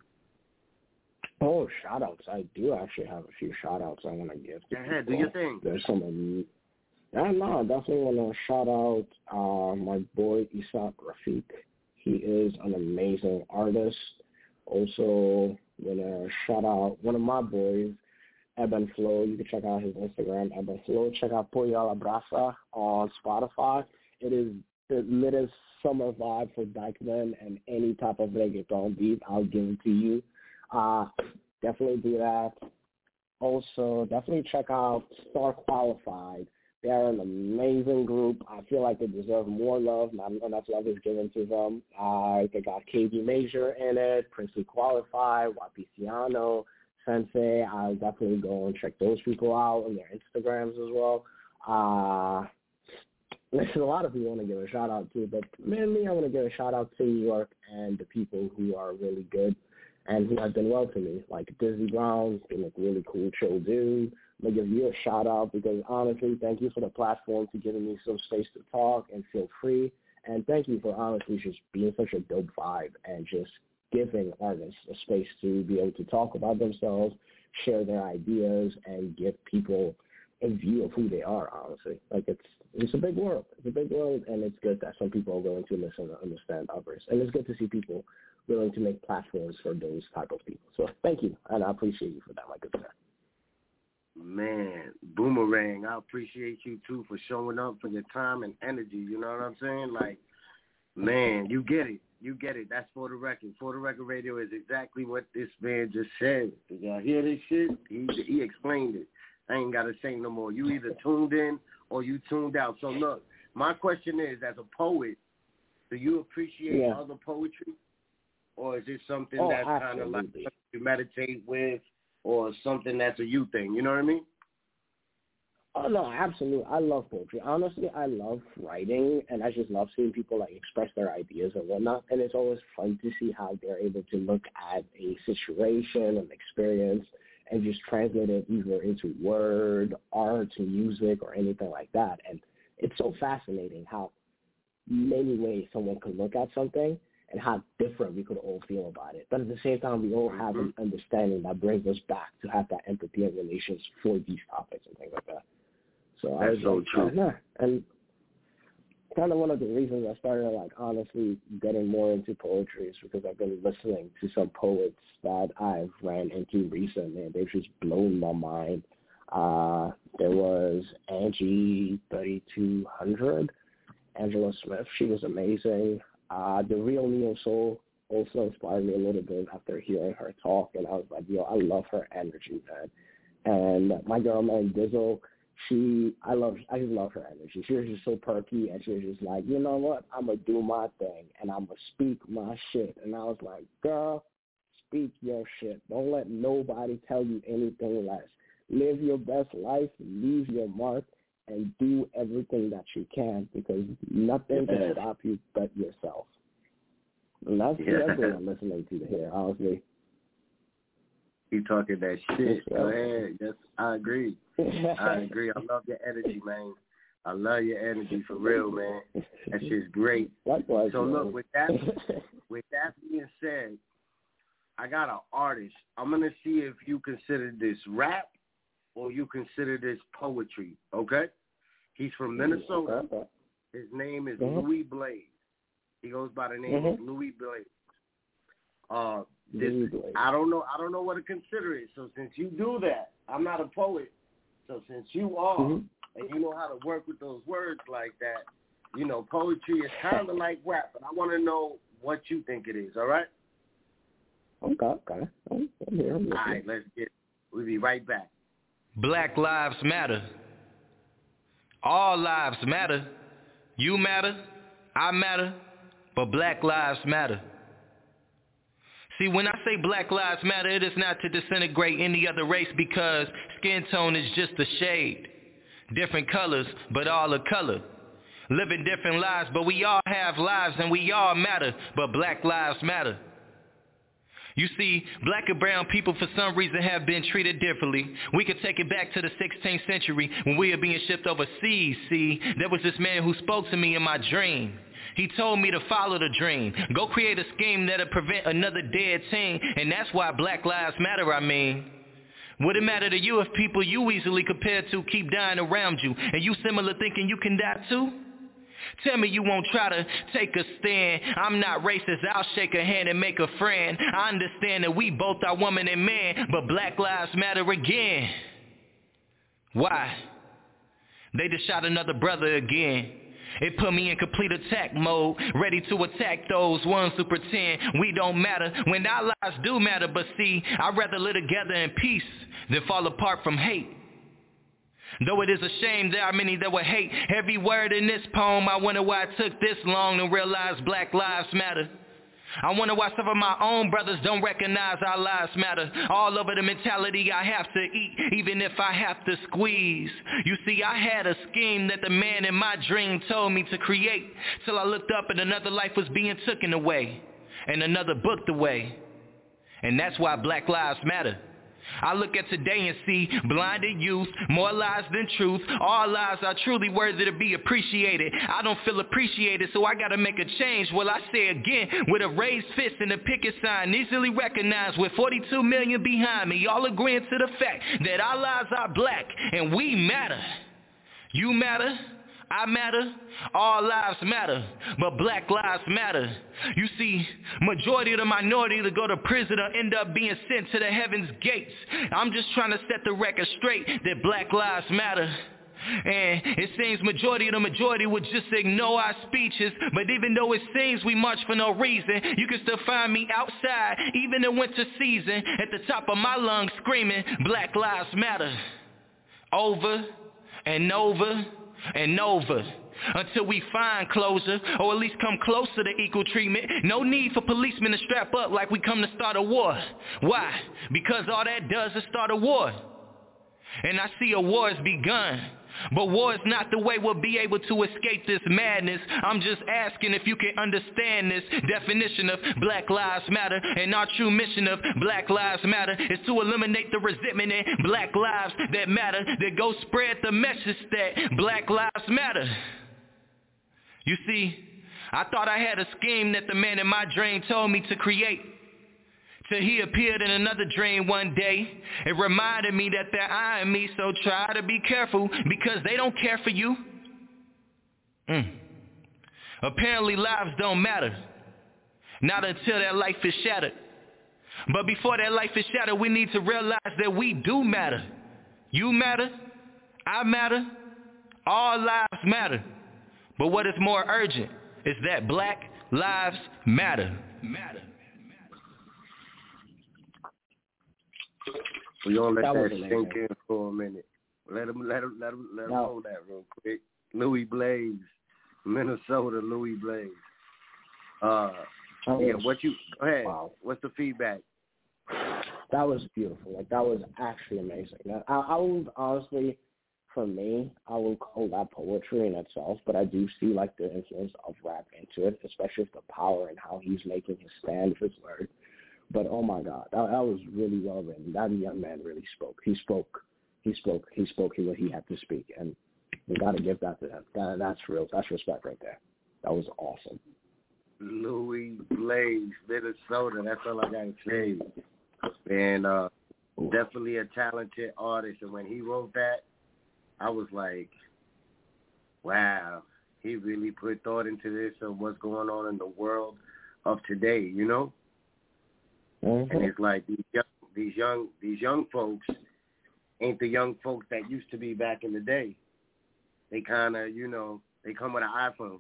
N: Oh, shout-outs. I do actually have a few shout-outs I want to give to
F: people. Do your thing.
N: There's some I definitely want to shout out my boy, Isaac Rafiq. He is an amazing artist. Also, want to shout out one of my boys, Eben Flow. You can check out his Instagram, Eben Flow. Check out Pollo La Brasa on Spotify. It is the latest summer vibe for Dykeman and any type of reggaeton beat. I'll give it to you. Definitely do that. Also, definitely check out Star Qualified. They're an amazing group. I feel like they deserve more love. Not enough love is given to them. They got KB Major in it, Princely Qualified, Wapiciano, Sensei. I'll definitely go and check those people out on their Instagrams as well. There's a lot of people I want to give a shout-out to, but mainly I want to give a shout-out to New York and the people who are really good and who have been well to me, like Dizzy Brown, being a really cool, chill dude. I'm going to give you a shout-out because, honestly, thank you for the platform, for giving me some space to talk and feel free. And thank you for, honestly, just being such a dope vibe and just giving artists a space to be able to talk about themselves, share their ideas, and give people a view of who they are, honestly. Like, it's a big world. It's a big world, and it's good that some people are willing to listen and understand others. And it's good to see people willing to make platforms for those type of people. So thank you, and I appreciate you for that, like I said.
F: Man, Boomerang, I appreciate you, too, for showing up, for your time and energy. You know what I'm saying? Like, man, you get it. You get it. That's For the Record. For the Record Radio is exactly what this man just said. Did y'all hear this shit? He explained it. I ain't got to say no more. You either tuned in or you tuned out. So, look, my question is, as a poet, do you appreciate other poetry? Or is it something that's kind of like you meditate with or something that's a you thing? You know what I mean?
N: Oh, no, absolutely. I love poetry. Honestly, I love writing, and I just love seeing people, like, express their ideas and whatnot. And it's always fun to see how they're able to look at a situation, an experience, and just translate it either into word, art, music, or anything like that. And it's so fascinating how many ways someone could look at something and how different we could all feel about it. But at the same time, we all have an understanding that brings us back to have that empathy and relations for these topics and things like that. So
F: that's so true.
N: Yeah. And kind of one of the reasons I started, like, honestly getting more into poetry is because I've been listening to some poets that I've ran into recently, and they've just blown my mind. There was Angie 3200, Angela Smith. She was amazing. The Real Neo Soul also inspired me a little bit after hearing her talk, and I was like, yo, I love her energy, man. And my girl, man, Dizzle, I just love her energy. She was just so perky, and she was just like, you know what, I'm going to do my thing, and I'm going to speak my shit. And I was like, girl, speak your shit. Don't let nobody tell you anything less. Live your best life, leave your mark, and do everything that you can, because nothing can stop you but yourself. And that's what I'm listening to here, honestly.
F: You talking that shit. Go ahead. Yes, I agree. I agree. I love your energy, man. I love your energy for real, man. That shit's great.
N: Likewise,
F: so look, with that being said, I got an artist. I'm gonna see if you consider this rap or you consider this poetry. Okay? He's from Minnesota. His name is Louis Blaze. He goes by the name of Louis Blaze. I don't know what to consider it. So since you do that, I'm not a poet. So since you are, and you know how to work with those words like that, you know, poetry is kind of like rap. But I want to know what you think it is. All right?
N: Okay. I'm here.
F: All right, we'll be right back.
O: Black lives matter. All lives matter. You matter. I matter. But black lives matter. See, when I say black lives matter, it is not to disintegrate any other race, because skin tone is just a shade. Different colors, but all a color. Living different lives, but we all have lives and we all matter. But black lives matter. You see, black and brown people for some reason have been treated differently. We could take it back to the 16th century when we were being shipped overseas. See, there was this man who spoke to me in my dream. He told me to follow the dream. Go create a scheme that'll prevent another dead teen. And that's why black lives matter, I mean. Would it matter to you if people you easily compare to keep dying around you, and you similar thinking you can die too? Tell me you won't try to take a stand. I'm not racist, I'll shake a hand and make a friend. I understand that we both are woman and man, but black lives matter again. Why? They just shot another brother again. It put me in complete attack mode, ready to attack those ones who pretend we don't matter when our lives do matter. But see, I'd rather live together in peace than fall apart from hate. Though it is a shame there are many that will hate every word in this poem, I wonder why it took this long to realize black lives matter. I wonder why some of my own brothers don't recognize our lives matter. All over the mentality I have to eat, even if I have to squeeze. You see, I had a scheme that the man in my dream told me to create, till I looked up and another life was being taken away, and another booked away. And that's why black lives matter. I look at today and see blinded youth, more lies than truth. All lives are truly worthy to be appreciated. I don't feel appreciated, so I gotta make a change. Well, I say again, with a raised fist and a picket sign, easily recognized with 42 million behind me, all agreeing to the fact that our lives are black and we matter. You matter. I matter, all lives matter, but black lives matter. You see, majority of the minority that go to prison or end up being sent to the heaven's gates. I'm just trying to set the record straight that black lives matter. And it seems majority of the majority would just ignore our speeches. But even though it seems we march for no reason, you can still find me outside, even in winter season, at the top of my lungs screaming, black lives matter. Over and over and over, until we find closure, or at least come closer to equal treatment. No need for policemen to strap up like we come to start a war. Why? Because all that does is start a war. And I see a war has begun. But war is not the way we'll be able to escape this madness. I'm just asking if you can understand this definition of Black Lives Matter. And our true mission of Black Lives Matter is to eliminate the resentment in Black lives that matter, that go spread the message that Black Lives Matter. You see, I thought I had a scheme that the man in my dream told me to create. Till he appeared in another dream one day. It reminded me that they're eyeing me, so try to be careful because they don't care for you. Apparently lives don't matter. Not until that life is shattered. But before that life is shattered, we need to realize that we do matter. You matter. I matter. All lives matter. But what is more urgent is that Black Lives Matter.
F: We're going to let that sink in for a minute. Let him hold that real quick. Louis Blaze, Minnesota, Louis Blaze. Go ahead. Wow. What's the feedback?
N: That was beautiful. Like, that was actually amazing. I would honestly, for me, I would call that poetry in itself, but I do see, like, the influence of rap into it, especially with the power and how he's making his stand for his word. But, oh, my God, that was really well written. That young man really spoke. He spoke what he had to speak, and we got to give that to him. That's real. That's respect right there. That was awesome.
F: Louis Blaze, Minnesota. That's all I got to say. And definitely a talented artist. And when he wrote that, I was like, wow, he really put thought into this of what's going on in the world of today, you know? Mm-hmm. And it's like these young folks ain't the young folks that used to be back in the day. They kind of, they come with an iPhone.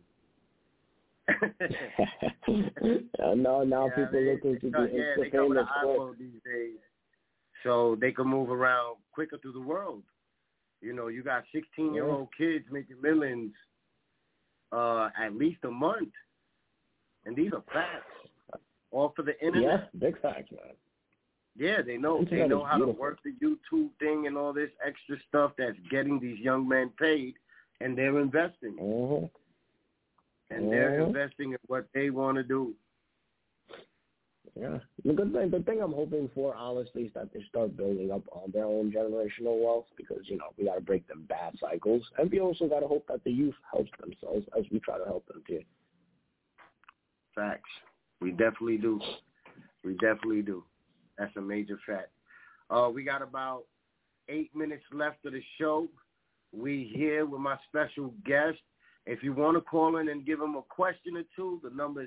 N: Now people looking to do
F: they come with an iPhone these days, so they can move around quicker through the world. You got 16-year-old kids making millions at least a month, and these are facts. All for the internet.
N: Yeah, big facts, man.
F: Yeah, they know how to work the YouTube thing and all this extra stuff that's getting these young men paid, and they're investing.
N: Mm-hmm.
F: And they're investing in what they want to do.
N: Yeah. The thing I'm hoping for, honestly, is that they start building up on their own generational wealth because, we got to break them bad cycles. And we also got to hope that the youth helps themselves as we try to help them, too.
F: Facts. We definitely do. That's a major fact. We got about 8 minutes left of the show. We here with my special guest. If you want to call in and give them a question or two, the number is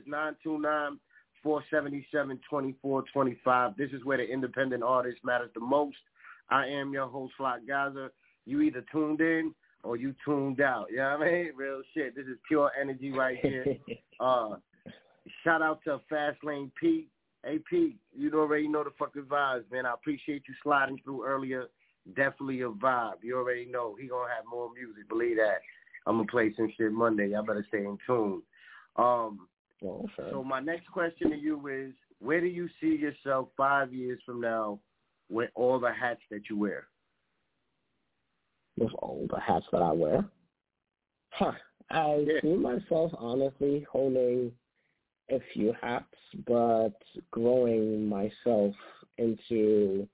F: 929-477-2425. This is where the independent artist matters the most. I am your host, Flock Gaza. You either tuned in or you tuned out. You know what I mean? Real shit. This is pure energy right here. Shout out to Fastlane Pete. Hey, Pete, you already know the fucking vibes, man. I appreciate you sliding through earlier. Definitely a vibe. You already know. He going to have more music. Believe that. I'm going to play some shit Monday. Y'all better stay in tune. So my next question to you is, where do you see yourself 5 years from now with all the hats that you wear?
N: With all the hats that I wear? I see myself, honestly, holding a few hats, but growing myself into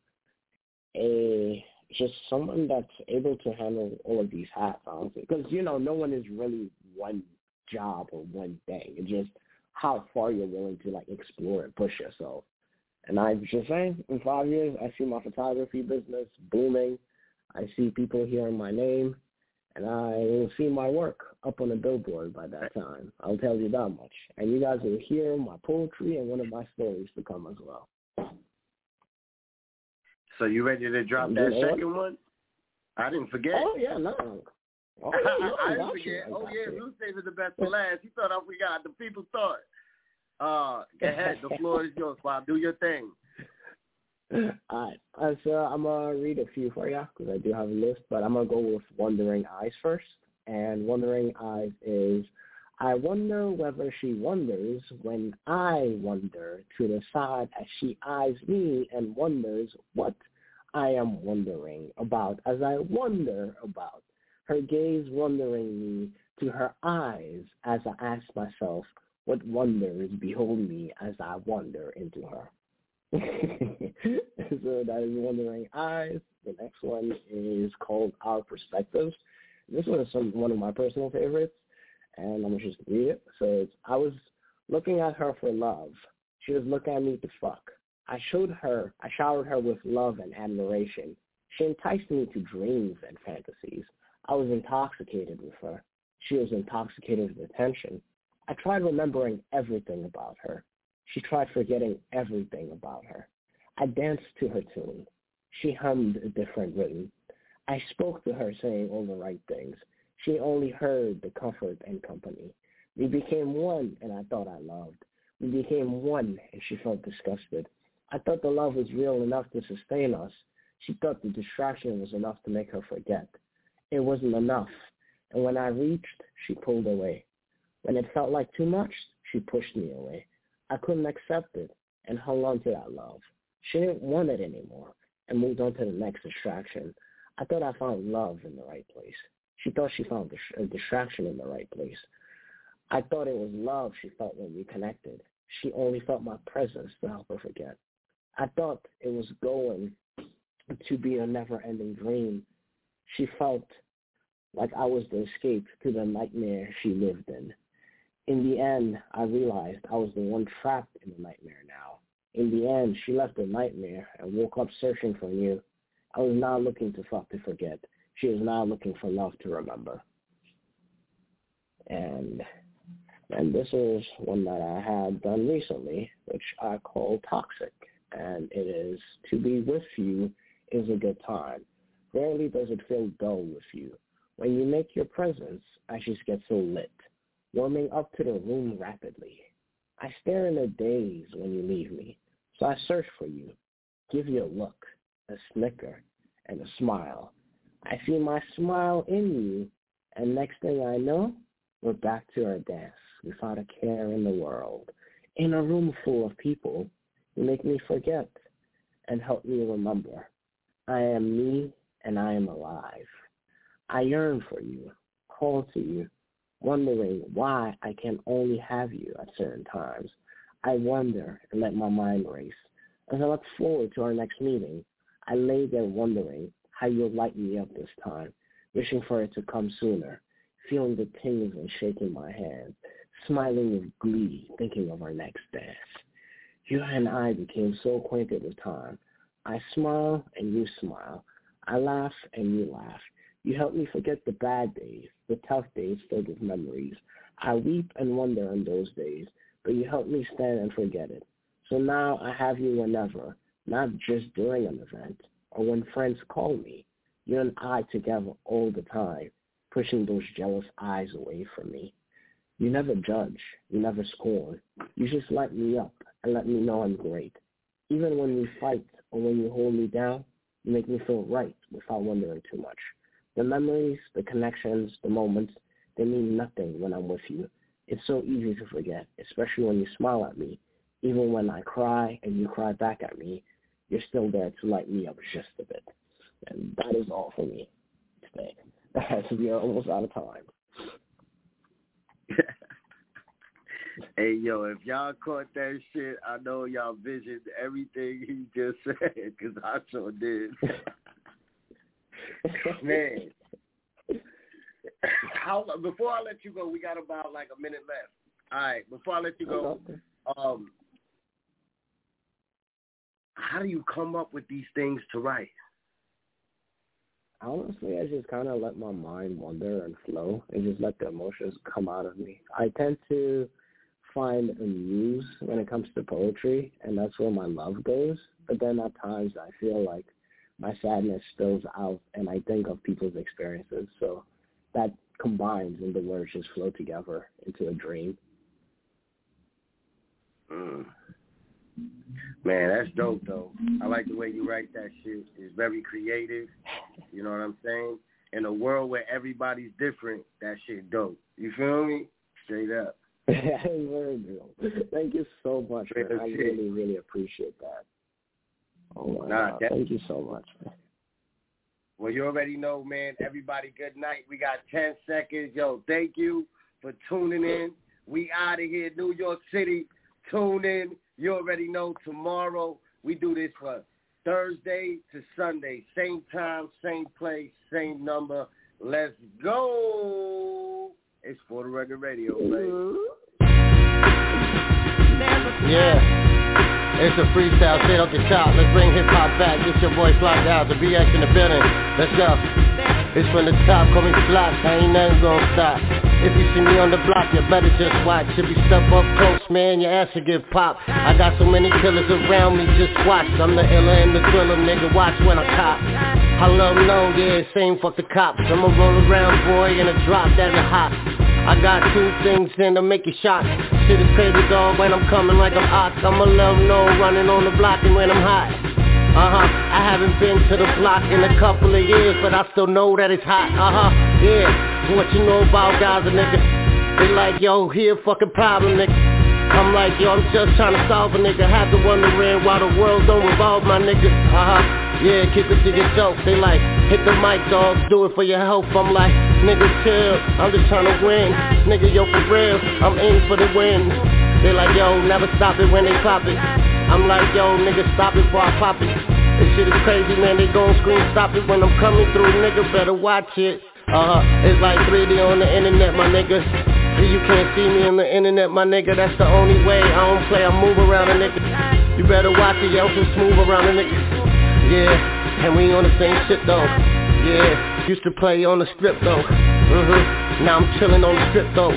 N: just someone that's able to handle all of these hats, honestly. Because, no one is really one job or one thing. It's just how far you're willing to, explore and push yourself. And I'm just saying, in 5 years, I see my photography business booming. I see people hearing my name, and I will see my work up on a billboard by that time. I'll tell you that much. And you guys will hear my poetry and one of my stories to come as well.
F: So you ready to drop that second one? I didn't forget.
N: Oh, yeah, no.
F: I didn't forget. We'll save it the best for last. You thought I forgot. The people thought. Go ahead. The floor is yours, Bob. Do your thing.
N: All right. So I'm going to read a few for you because I do have a list, but I'm going to go with Wandering Eyes first. And Wandering Eyes is, I wonder whether she wonders when I wonder to the side as she eyes me and wonders what I am wondering about as I wonder about her gaze wondering me to her eyes as I ask myself, what wonders behold me as I wander into her. So that is Wondering Eyes. The next one is called Our Perspectives. This one is one of my personal favorites, and I'm just read it. So I was looking at her for love. She was looking at me to fuck. I showered her with love and admiration. She enticed me to dreams and fantasies. I was intoxicated with her. She was intoxicated with attention. I tried remembering everything about her. She tried forgetting everything about her. I danced to her tune. She hummed a different rhythm. I spoke to her saying all the right things. She only heard the comfort and company. We became one, and I thought I loved. We became one, and she felt disgusted. I thought the love was real enough to sustain us. She thought the distraction was enough to make her forget. It wasn't enough, and when I reached, she pulled away. When it felt like too much, she pushed me away. I couldn't accept it and hung on to that love. She didn't want it anymore and moved on to the next distraction. I thought I found love in the right place. She thought she found a distraction in the right place. I thought it was love she felt when we connected. She only felt my presence to help her forget. I thought it was going to be a never-ending dream. She felt like I was the escape to the nightmare she lived in. In the end, I realized I was the one trapped in the nightmare now. In the end, she left the nightmare and woke up searching for you. I was not looking to fuck to forget. She was now looking for love to remember. And this is one that I had done recently, which I call Toxic. And it is, to be with you is a good time. Rarely does it feel dull with you. When you make your presence, I just get so lit, warming up to the room rapidly. I stare in a daze when you leave me, so I search for you, give you a look, a snicker, and a smile. I see my smile in you, and next thing I know, we're back to our dance without a care in the world. In a room full of people, you make me forget and help me remember. I am me, and I am alive. I yearn for you, call to you, wondering why I can only have you at certain times. I wonder and let my mind race. As I look forward to our next meeting, I lay there wondering how you'll light me up this time, wishing for it to come sooner, feeling the tingles and shaking my hand, smiling with glee, thinking of our next dance. You and I became so acquainted with time. I smile and you smile. I laugh and you laugh. You help me forget the bad days, the tough days filled with memories. I weep and wonder on those days, but you help me stand and forget it. So now I have you whenever, not just during an event or when friends call me. You and I together all the time, pushing those jealous eyes away from me. You never judge, you never scorn. You just light me up and let me know I'm great. Even when we fight or when you hold me down, you make me feel right without wondering too much. The memories, the connections, the moments, they mean nothing when I'm with you. It's so easy to forget, especially when you smile at me. Even when I cry and you cry back at me, you're still there to light me up just a bit. And that is all for me today. We are almost out of time.
F: Hey, yo, if y'all caught that shit, I know y'all visioned everything he just said, because I sure did. Man. Before I let you go, we got about like a minute left. All right, before I let you go, how do you come up with these things to write?
N: Honestly, I just kind of let my mind wander and flow and just let the emotions come out of me. I tend to find a muse when it comes to poetry, and that's where my love goes. But then at times I feel like my sadness spills out and I think of people's experiences. So that combines and the words just flow together into a dream.
F: Man, that's dope, though. I like the way you write that shit. It's very creative. You know what I'm saying? In a world where everybody's different, that shit dope. You feel me? Straight up.
N: Very good. Thank you so much, man. I really, really appreciate that. Oh, my God. Thank you so much, man.
F: Well, you already know, man. Everybody, good night. We got 10 seconds. Yo, thank you for tuning in. We out of here, New York City. Tune in. You already know, tomorrow we do this for Thursday to Sunday. Same time, same place, same number. Let's go. It's For the Record Radio, baby.
P: Yeah. It's a freestyle, straight off the top. Let's bring hip-hop back. It's your boy Flock Guys, the BX in the building. Let's go. It's from the top, call me Flock. I ain't nothing gonna stop. If you see me on the block, you better just watch. If you step up close, man, your ass will get popped. I got so many killers around me, just watch. I'm the iller and the thriller, nigga, watch when I cop. I love no, yeah, same fuck the cops. I'ma roll around, boy, and a drop that is hot. I got 2 things in to make you shock. Shit is crazy, dog, when I'm coming like I'm ox. I'ma love no, running on the block and when I'm hot. I haven't been to the block in a couple of years, but I still know that it's hot. Yeah. What you know about Gaza, nigga? They like, yo, here fucking problem, nigga. I'm like, yo, I'm just trying to solve a nigga. Have to wondering why the world don't revolve, my nigga. Yeah, keep it to yourself. They like, hit the mic, dog, do it for your health. I'm like, nigga, chill, I'm just trying to win. Nigga, yo, for real, I'm in for the win. They like, yo, never stop it when they pop it. I'm like, yo, nigga, stop it before I pop it. This shit is crazy, man, they gon' scream, stop it when I'm coming through, nigga, better watch it. It's like 3D on the internet, my nigga. You can't see me on the internet, my nigga. That's the only way. I don't play, I move around a nigga. You better watch it, yo, just move around a nigga. Yeah, and we on the same shit though. Yeah, used to play on the strip though. Now I'm chilling on the strip though.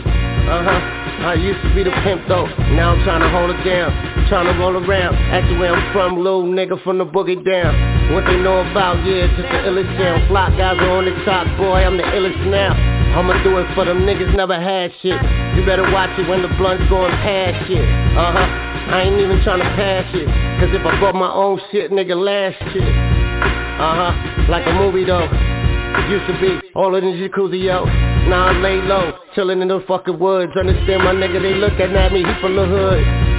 P: I used to be the pimp though. Now I'm trying to hold it down, trying to roll around. Actually where I'm from, little nigga from the boogie down. What they know about, yeah, just the illest sound. Flock Guys are on the top, boy, I'm the illest now. I'ma do it for them niggas never had shit. You better watch it when the blunt's going past shit. I ain't even trying to pass it, cause if I bought my own shit, nigga, last shit. Like a movie though. Used to be all in the jacuzzi, yo. Now I lay low, chillin' in the fucking woods. Understand my nigga, they looking at me, he from the hood.